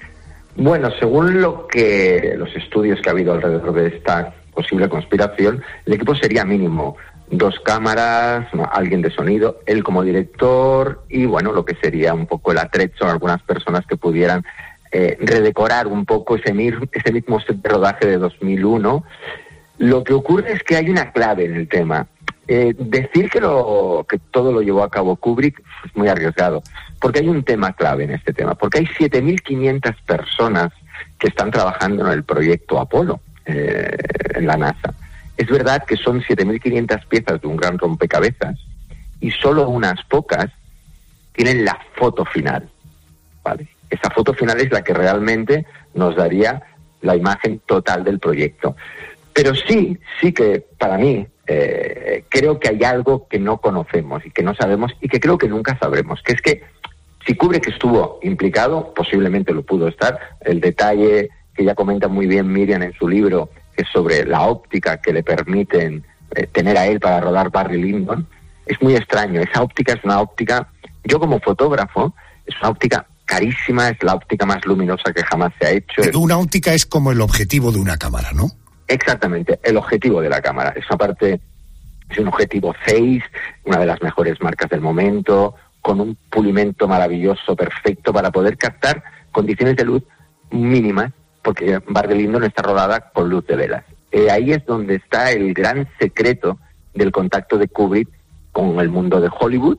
Bueno, según lo que los estudios que ha habido alrededor de esta posible conspiración, el equipo sería mínimo dos cámaras, alguien de sonido, él como director y, bueno, lo que sería un poco el atrecho a algunas personas que pudieran eh, redecorar un poco ese, mir- ese mismo set de rodaje de dos mil uno. Lo que ocurre es que hay una clave en el tema. Eh, decir que, lo, que todo lo llevó a cabo Kubrick es muy arriesgado, porque hay un tema clave en este tema, porque hay siete mil quinientas personas que están trabajando en el proyecto Apolo, eh, en la NASA. Es verdad que son siete mil quinientas piezas de un gran rompecabezas y solo unas pocas tienen la foto final, ¿vale? Esa foto final es la que realmente nos daría la imagen total del proyecto. Pero sí, sí que para mí eh, creo que hay algo que no conocemos y que no sabemos y que creo que nunca sabremos, que es que si Kubrick estuvo implicado, posiblemente lo pudo estar. El detalle que ya comenta muy bien Miriam en su libro, que es sobre la óptica que le permiten eh, tener a él para rodar Barry Lyndon, es muy extraño. Esa óptica es una óptica, yo como fotógrafo, es una óptica carísima, es la óptica más luminosa que jamás se ha hecho. Una óptica es como el objetivo de una cámara, ¿no? Exactamente, el objetivo de la cámara. Es una parte, es un objetivo seis, una de las mejores marcas del momento, con un pulimento maravilloso, perfecto, para poder captar condiciones de luz mínimas, porque Barry Lyndon está rodada con luz de velas. Eh, ahí es donde está el gran secreto del contacto de Kubrick con el mundo de Hollywood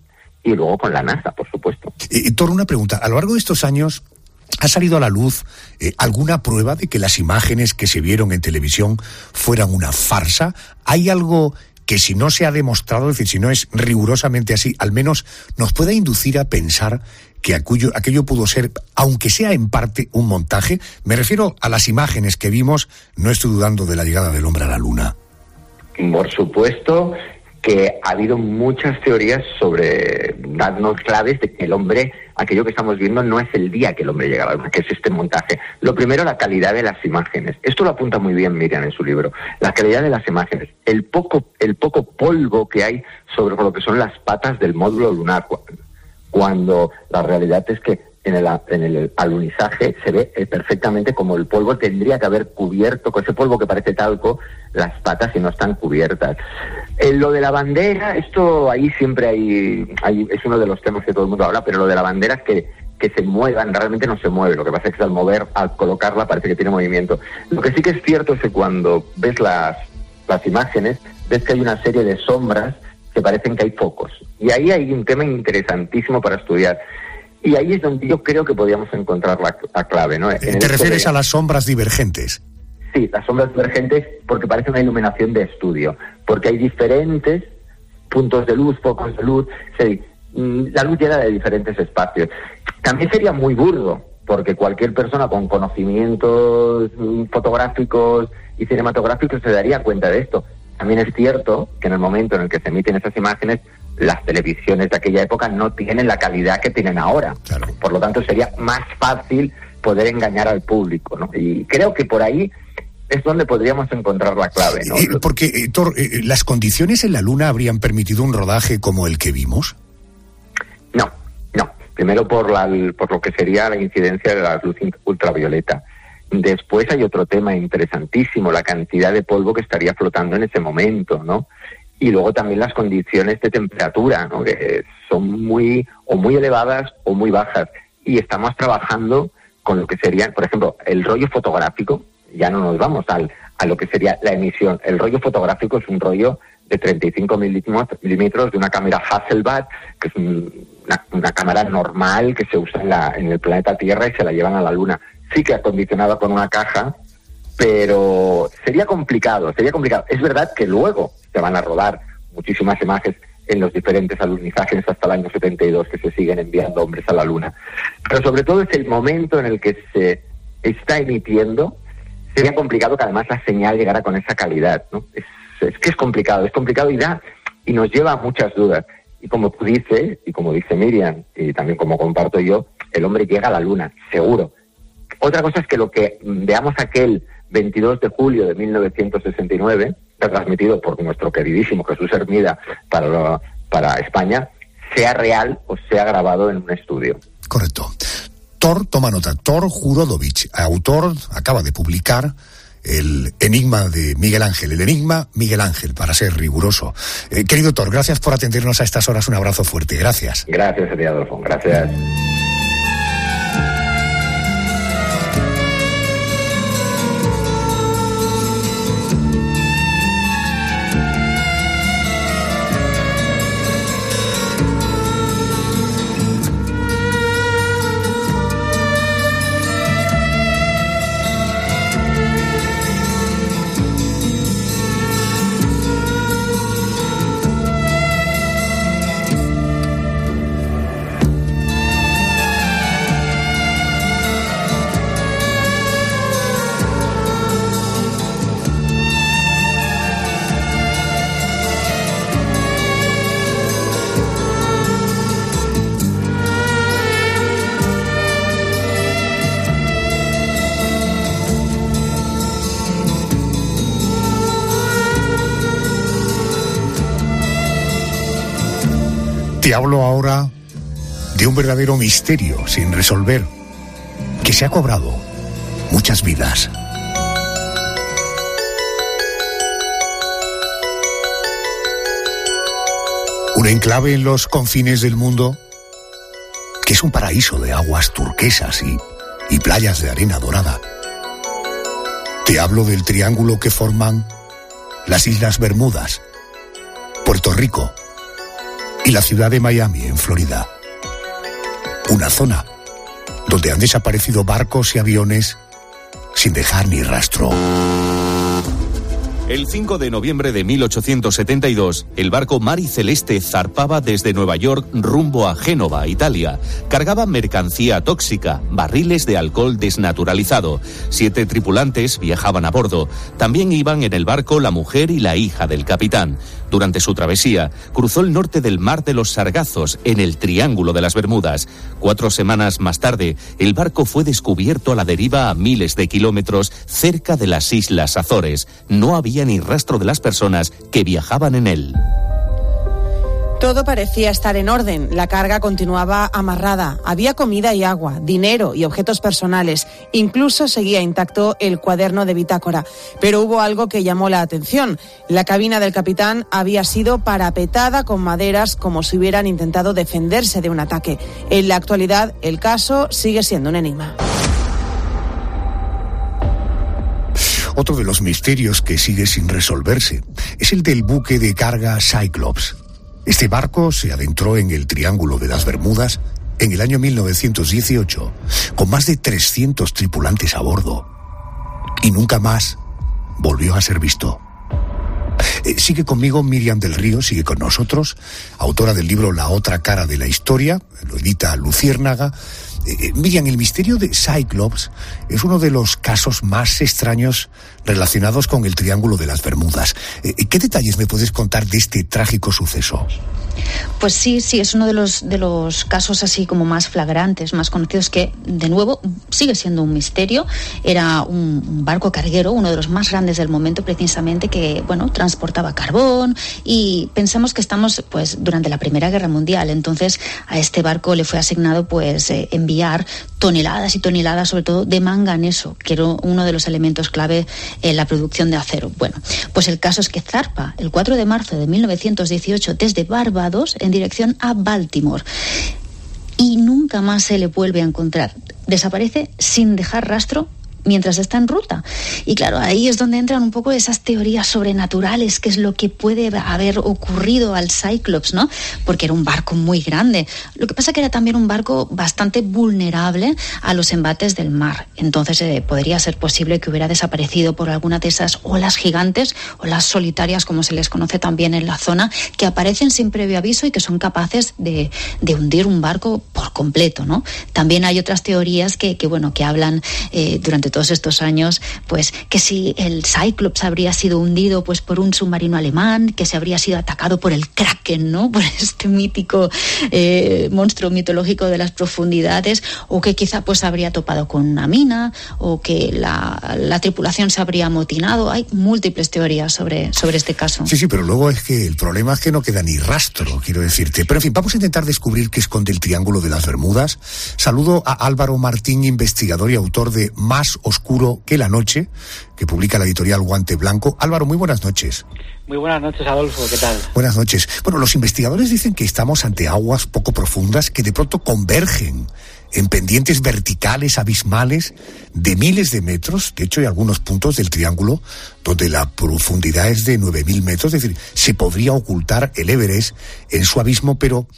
y luego con la NASA, por supuesto. Y, Thor, una pregunta. A lo largo de estos años, ¿ha salido a la luz eh, alguna prueba de que las imágenes que se vieron en televisión fueran una farsa? ¿Hay algo que, si no se ha demostrado, es decir, si no es rigurosamente así, al menos nos pueda inducir a pensar que aquello, aquello pudo ser, aunque sea en parte, un montaje? Me refiero a las imágenes que vimos, no estoy dudando de la llegada del hombre a la Luna. Por supuesto que ha habido muchas teorías sobre darnos claves de que el hombre, aquello que estamos viendo no es el día que el hombre llega a la Luna, que es este montaje. Lo primero, la calidad de las imágenes. Esto lo apunta muy bien Miriam en su libro. La calidad de las imágenes. El poco, el poco polvo que hay sobre lo que son las patas del módulo lunar, cuando la realidad es que en el, en el alunizaje se ve perfectamente como el polvo tendría que haber cubierto, con ese polvo que parece talco, las patas y no están cubiertas. En lo de la bandera, esto ahí siempre hay, hay, es uno de los temas que todo el mundo habla, pero lo de la bandera es que, que se muevan, realmente no se mueve, lo que pasa es que al mover, al colocarla parece que tiene movimiento. Lo que sí que es cierto es que cuando ves las, las imágenes, ves que hay una serie de sombras que parecen que hay focos. Y ahí hay un tema interesantísimo para estudiar. Y ahí es donde yo creo que podríamos encontrar la, la clave, ¿no? En ¿Te refieres de, a las sombras divergentes? Sí, las sombras divergentes, porque parece una iluminación de estudio, porque hay diferentes puntos de luz, focos de luz, sí, la luz llega de diferentes espacios. También sería muy burdo, porque cualquier persona con conocimientos fotográficos y cinematográficos se daría cuenta de esto. También es cierto que en el momento en el que se emiten esas imágenes, las televisiones de aquella época no tienen la calidad que tienen ahora. Claro. Por lo tanto, sería más fácil poder engañar al público, ¿no? Y creo que por ahí es donde podríamos encontrar la clave, ¿no? Eh, porque, eh, Thor, eh, ¿las condiciones en la Luna habrían permitido un rodaje como el que vimos? No, no. Primero por, la, por lo que sería la incidencia de la luz ultravioleta. Después hay otro tema interesantísimo, la cantidad de polvo que estaría flotando en ese momento, ¿no? Y luego también las condiciones de temperatura, ¿no? Que son muy o muy elevadas o muy bajas. Y estamos trabajando con lo que sería, por ejemplo, el rollo fotográfico. Ya no nos vamos al, a lo que sería la emisión. El rollo fotográfico es un rollo de treinta y cinco milímetros de una cámara Hasselblad, que es un, una, una cámara normal que se usa en, la, en el planeta Tierra y se la llevan a la Luna. Sí que acondicionada con una caja, pero sería complicado, sería complicado. Es verdad que luego se van a rodar muchísimas imágenes en los diferentes alunizajes hasta el año setenta y dos que se siguen enviando hombres a la Luna. Pero sobre todo es el momento en el que se está emitiendo. Sería complicado que además la señal llegara con esa calidad, ¿no? Es, es que es complicado, es complicado y da, y nos lleva a muchas dudas. Y como tú dices, y como dice Miriam, y también como comparto yo, el hombre llega a la Luna, seguro. Otra cosa es que lo que veamos aquel veintidós de julio de mil novecientos sesenta y nueve, transmitido por nuestro queridísimo Jesús Hermida para, para España, sea real o sea grabado en un estudio. Correcto. Thor, toma nota, Thor Jurodovich, autor, acaba de publicar el Enigma de Miguel Ángel, el Enigma Miguel Ángel, para ser riguroso. Eh, querido Thor, gracias por atendernos a estas horas, un abrazo fuerte, gracias. Gracias, señor Adolfo, gracias. Te hablo ahora de un verdadero misterio sin resolver, que se ha cobrado muchas vidas. Un enclave en los confines del mundo, que es un paraíso de aguas turquesas y, y playas de arena dorada. Te hablo del triángulo que forman las Islas Bermudas, Puerto Rico, y la ciudad de Miami, en Florida. Una zona donde han desaparecido barcos y aviones sin dejar ni rastro. El cinco de noviembre de mil ochocientos setenta y dos, el barco Mari Celeste zarpaba desde Nueva York rumbo a Génova, Italia. Cargaba mercancía tóxica, barriles de alcohol desnaturalizado. Siete tripulantes viajaban a bordo. También iban en el barco la mujer y la hija del capitán. Durante su travesía, cruzó el norte del Mar de los Sargazos, en el Triángulo de las Bermudas. Cuatro semanas más tarde, el barco fue descubierto a la deriva a miles de kilómetros cerca de las Islas Azores. No había ni rastro de las personas que viajaban en él. Todo parecía estar en orden. La carga continuaba amarrada. Había comida y agua, dinero y objetos personales. Incluso seguía intacto el cuaderno de bitácora. Pero hubo algo que llamó la atención. La cabina del capitán había sido parapetada con maderas como si hubieran intentado defenderse de un ataque. En la actualidad, el caso sigue siendo un enigma. Otro de los misterios que sigue sin resolverse es el del buque de carga Cyclops. Este barco se adentró en el Triángulo de las Bermudas en el año mil novecientos dieciocho, con más de trescientos tripulantes a bordo. Y nunca más volvió a ser visto. Eh, sigue conmigo Miriam del Río, sigue con nosotros, autora del libro La otra cara de la historia, lo edita Luciérnaga. Eh, Miriam, el misterio de Cyclops es uno de los casos más extraños relacionados con el Triángulo de las Bermudas. Eh, ¿Qué detalles me puedes contar de este trágico suceso? Pues sí, sí, es uno de los, de los casos así como más flagrantes, más conocidos, que de nuevo sigue siendo un misterio. Era un, un barco carguero, uno de los más grandes del momento precisamente, que, bueno, transportaba carbón, y pensamos que estamos pues durante la Primera Guerra Mundial. Entonces a este barco le fue asignado pues eh, enviar toneladas y toneladas, sobre todo de manganeso, que era uno de los elementos clave en la producción de acero. Bueno, pues el caso es que zarpa el cuatro de marzo de mil novecientos dieciocho desde Barbados en dirección a Baltimore y nunca más se le vuelve a encontrar. Desaparece sin dejar rastro mientras está en ruta. Y claro, ahí es donde entran un poco esas teorías sobrenaturales, qué es lo que puede haber ocurrido al Cyclops, ¿no? Porque era un barco muy grande. Lo que pasa que era también un barco bastante vulnerable a los embates del mar. Entonces eh, podría ser posible que hubiera desaparecido por alguna de esas olas gigantes, olas solitarias, como se les conoce también en la zona, que aparecen sin previo aviso y que son capaces de, de hundir un barco por completo, ¿no? También hay otras teorías que, que bueno, que hablan eh, durante todos estos años, pues que si el Cyclops habría sido hundido pues por un submarino alemán, que se habría sido atacado por el Kraken, ¿no? Por este mítico eh, monstruo mitológico de las profundidades, o que quizá pues habría topado con una mina, o que la, la tripulación se habría amotinado. Hay múltiples teorías sobre, sobre este caso. Sí, sí, pero luego es que el problema es que no queda ni rastro, quiero decirte. Pero en fin, vamos a intentar descubrir qué esconde el Triángulo de las Bermudas. Saludo a Álvaro Martín, investigador y autor de Más Oscuro que la Noche, que publica la editorial Guante Blanco. Álvaro, muy buenas noches. Muy buenas noches, Adolfo, ¿qué tal? Buenas noches. Bueno, los investigadores dicen que estamos ante aguas poco profundas que de pronto convergen en pendientes verticales, abismales, de miles de metros. De hecho, hay algunos puntos del triángulo donde la profundidad es de nueve mil metros, es decir, se podría ocultar el Everest en su abismo, pero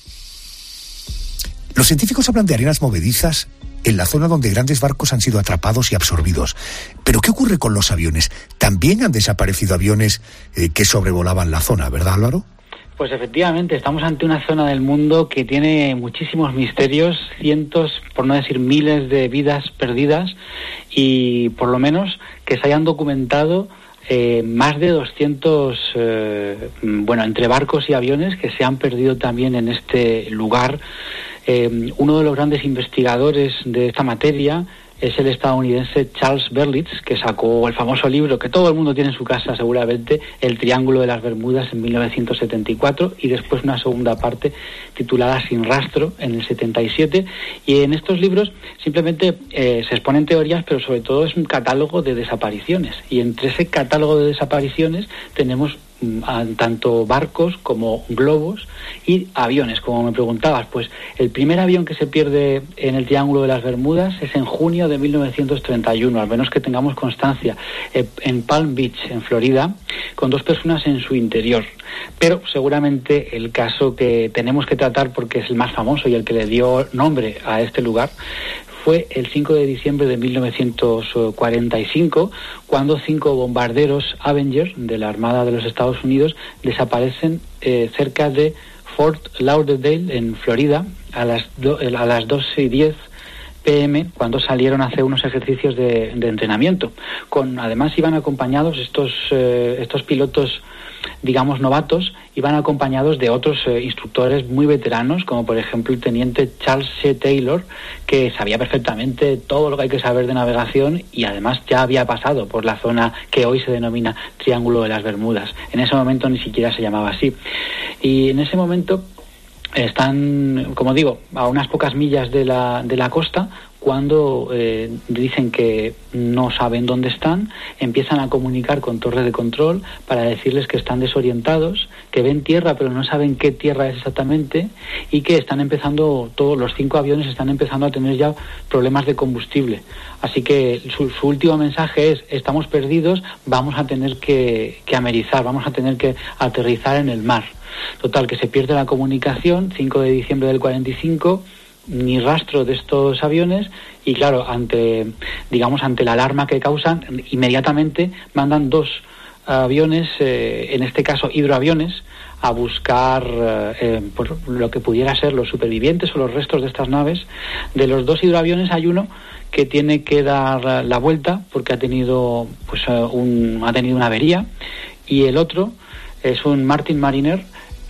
los científicos hablan de arenas movedizas en la zona donde grandes barcos han sido atrapados y absorbidos. ¿Pero qué ocurre con los aviones? También han desaparecido aviones eh, que sobrevolaban la zona, ¿verdad, Álvaro? Pues efectivamente, estamos ante una zona del mundo que tiene muchísimos misterios, cientos, por no decir miles de vidas perdidas, y por lo menos que se hayan documentado eh, más de doscientos, eh, bueno, entre barcos y aviones que se han perdido también en este lugar. Eh, uno de los grandes investigadores de esta materia es el estadounidense Charles Berlitz, que sacó el famoso libro que todo el mundo tiene en su casa seguramente, El Triángulo de las Bermudas, en mil novecientos setenta y cuatro, y después una segunda parte titulada Sin Rastro en el setenta y siete, y en estos libros simplemente eh, se exponen teorías, pero sobre todo es un catálogo de desapariciones, y entre ese catálogo de desapariciones tenemos tanto barcos como globos y aviones, como me preguntabas. Pues el primer avión que se pierde en el Triángulo de las Bermudas es en junio de mil novecientos treinta y uno, al menos que tengamos constancia, eh, en Palm Beach, en Florida, con dos personas en su interior. Pero seguramente el caso que tenemos que tratar, porque es el más famoso y el que le dio nombre a este lugar, fue el cinco de diciembre de mil novecientos cuarenta y cinco, cuando cinco bombarderos Avenger de la Armada de los Estados Unidos desaparecen eh, cerca de Fort Lauderdale, en Florida, a las, do, a las doce y diez pm, cuando salieron a hacer unos ejercicios de, de entrenamiento. Con, además iban acompañados estos, eh, estos pilotos, digamos, novatos, iban acompañados de otros eh, instructores muy veteranos, como por ejemplo el teniente Charles C. Taylor, que sabía perfectamente todo lo que hay que saber de navegación y además ya había pasado por la zona que hoy se denomina Triángulo de las Bermudas. En ese momento ni siquiera se llamaba así. Y en ese momento están, como digo, a unas pocas millas de la, de la costa, cuando eh, dicen que no saben dónde están, empiezan a comunicar con torre de control para decirles que están desorientados, que ven tierra pero no saben qué tierra es exactamente, y que están empezando, todos los cinco aviones están empezando a tener ya problemas de combustible. Así que su, su último mensaje es: estamos perdidos, vamos a tener que, que amerizar, vamos a tener que aterrizar en el mar. Total, que se pierde la comunicación, cinco de diciembre del cuarenta y cinco, ni rastro de estos aviones, y claro, ante, digamos, ante la alarma que causan, inmediatamente mandan dos aviones, eh, en este caso hidroaviones, a buscar eh, por lo que pudiera ser los supervivientes o los restos de estas naves. De los dos hidroaviones hay uno que tiene que dar la vuelta porque ha tenido, pues, un, ha tenido una avería, y el otro es un Martin Mariner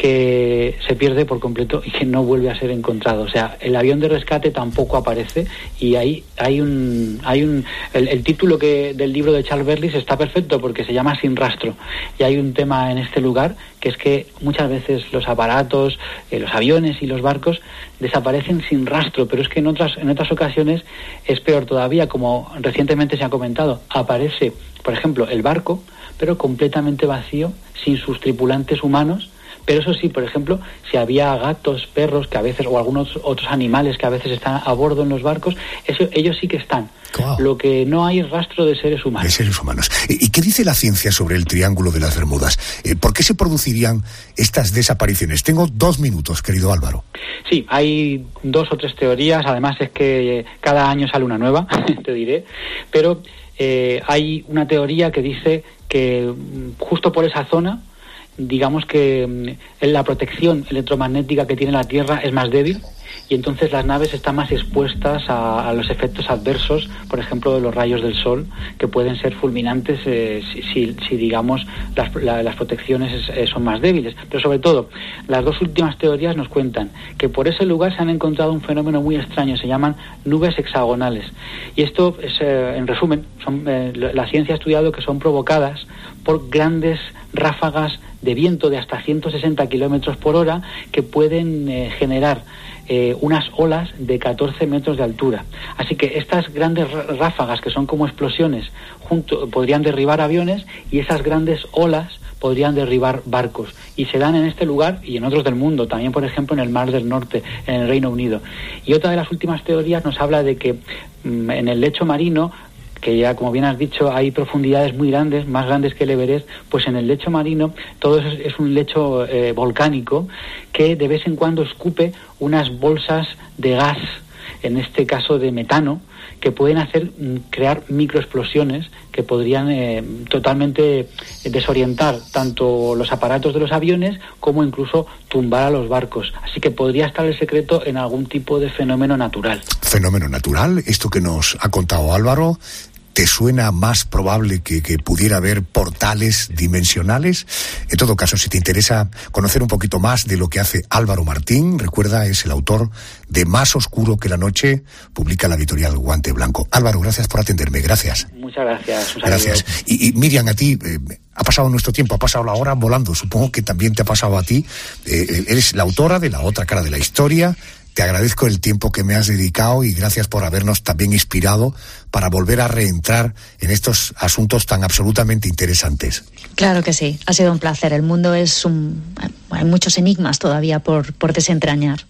que se pierde por completo y que no vuelve a ser encontrado. O sea, el avión de rescate tampoco aparece, y ahí hay un hay un el, el título que del libro de Charles Berlis está perfecto porque se llama Sin rastro, y hay un tema en este lugar que es que muchas veces los aparatos, eh, los aviones y los barcos desaparecen sin rastro, pero es que en otras en otras ocasiones es peor todavía, como recientemente se ha comentado, aparece, por ejemplo, el barco, pero completamente vacío, sin sus tripulantes humanos. Pero eso sí, por ejemplo, si había gatos, perros, que a veces, o algunos otros animales que a veces están a bordo en los barcos, eso, ellos sí que están. Wow. Lo que no hay es rastro de seres humanos. De seres humanos. ¿Y qué dice la ciencia sobre el Triángulo de las Bermudas? ¿Por qué se producirían estas desapariciones? Tengo dos minutos, querido Álvaro. Sí, hay dos o tres teorías, además es que cada año sale una nueva, te diré, pero eh, hay una teoría que dice que justo por esa zona, digamos que la protección electromagnética que tiene la Tierra es más débil, y entonces las naves están más expuestas a, a los efectos adversos, por ejemplo, de los rayos del sol, que pueden ser fulminantes eh, si, si, si, digamos, las, la, las protecciones eh, son más débiles. Pero sobre todo, las dos últimas teorías nos cuentan que por ese lugar se han encontrado un fenómeno muy extraño, se llaman nubes hexagonales. Y esto es, eh, en resumen, son, eh, la ciencia ha estudiado que son provocadas por grandes ráfagas de viento de hasta ciento sesenta kilómetros por hora que pueden eh, generar eh, unas olas de catorce metros de altura. Así que estas grandes ráfagas, que son como explosiones, junto, podrían derribar aviones, y esas grandes olas podrían derribar barcos. Y se dan en este lugar y en otros del mundo, también por ejemplo en el Mar del Norte, en el Reino Unido. Y otra de las últimas teorías nos habla de que mm, en el lecho marino, que ya, como bien has dicho, hay profundidades muy grandes, más grandes que el Everest, pues en el lecho marino todo eso es, es un lecho eh, volcánico que de vez en cuando escupe unas bolsas de gas, en este caso de metano, que pueden hacer crear microexplosiones que podrían eh, totalmente desorientar tanto los aparatos de los aviones como incluso tumbar a los barcos. Así que podría estar el secreto en algún tipo de fenómeno natural. ¿Fenómeno natural? Esto que nos ha contado Álvaro, ¿te suena más probable que, que pudiera haber portales dimensionales? En todo caso, si te interesa conocer un poquito más de lo que hace Álvaro Martín, recuerda, es el autor de Más oscuro que la noche, publica la editorial Guante Blanco. Álvaro, gracias por atenderme, gracias. Muchas gracias. Gracias. Y, y Miriam, a ti, eh, ha pasado nuestro tiempo, ha pasado la hora volando, supongo que también te ha pasado a ti. Eh, eres la autora de La otra cara de la historia. Te agradezco el tiempo que me has dedicado y gracias por habernos también inspirado para volver a reentrar en estos asuntos tan absolutamente interesantes. Claro que sí, ha sido un placer. El mundo es un... hay muchos enigmas todavía por, por desentrañar.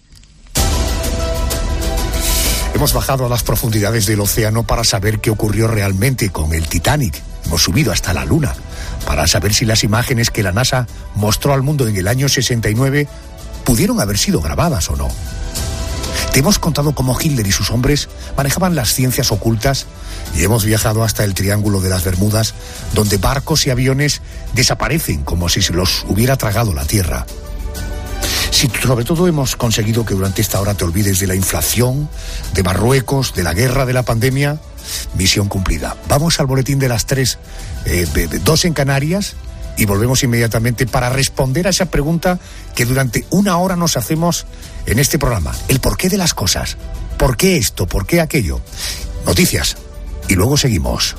Hemos bajado a las profundidades del océano para saber qué ocurrió realmente con el Titanic. Hemos subido hasta la Luna para saber si las imágenes que la NASA mostró al mundo en el año sesenta y nueve pudieron haber sido grabadas o no. Te hemos contado cómo Hitler y sus hombres manejaban las ciencias ocultas y hemos viajado hasta el Triángulo de las Bermudas, donde barcos y aviones desaparecen como si se los hubiera tragado la Tierra. Sí, sobre todo hemos conseguido que durante esta hora te olvides de la inflación, de Marruecos, de la guerra, de la pandemia. Misión cumplida. Vamos al boletín de las tres, eh, de, de, dos en Canarias, y volvemos inmediatamente para responder a esa pregunta que durante una hora nos hacemos en este programa. El porqué de las cosas. ¿Por qué esto? ¿Por qué aquello? Noticias. Y luego seguimos.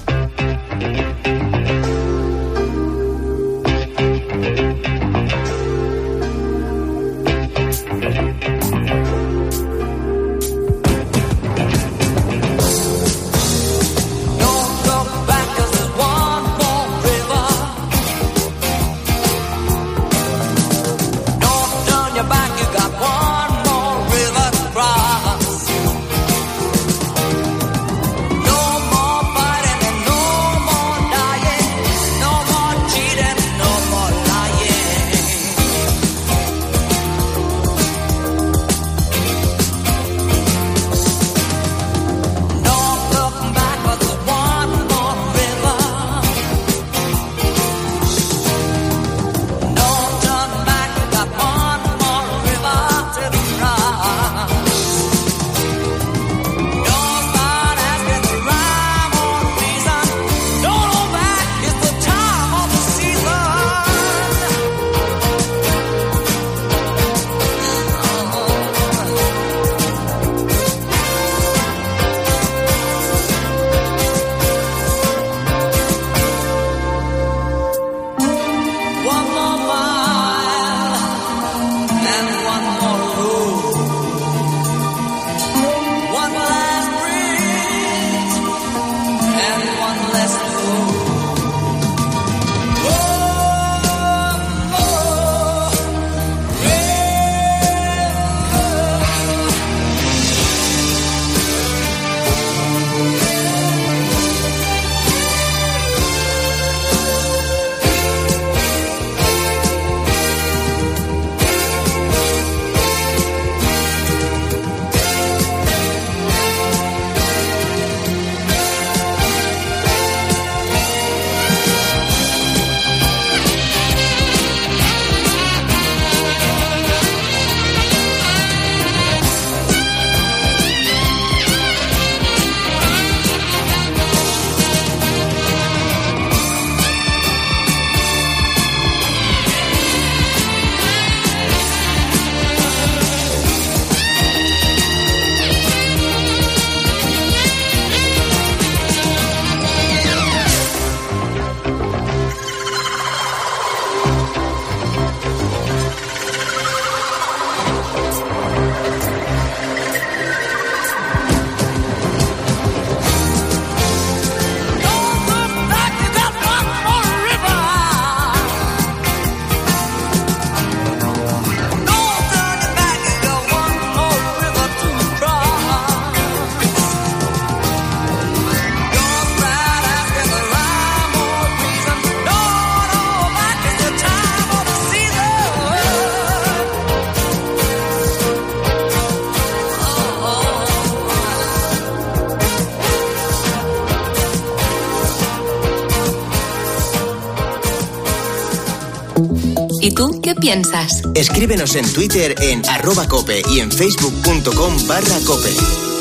¿Y tú qué piensas? Escríbenos en Twitter en arroba cope y en facebook.com barra cope.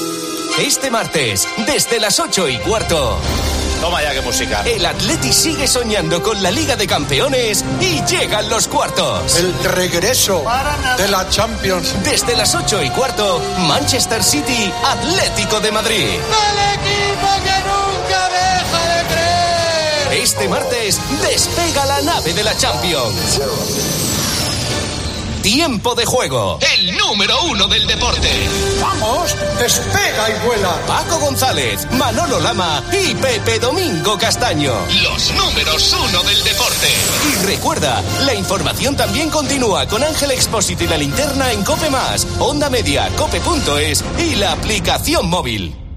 Este martes, desde las ocho y cuarto... Toma ya, qué música. El Atleti sigue soñando con la Liga de Campeones y llegan los cuartos. El regreso de la Champions. Desde las ocho y cuarto, Manchester City, Atlético de Madrid. ¡El equipo que nunca deja de creer! Este martes, despega la nave de la Champions. Tiempo de juego, el número uno del deporte. ¡Vamos! ¡Despega y vuela! Paco González, Manolo Lama y Pepe Domingo Castaño. Los números uno del deporte. Y recuerda, la información también continúa con Ángel Expósito y la linterna en COPE más, Onda Media, cope punto es y la aplicación móvil.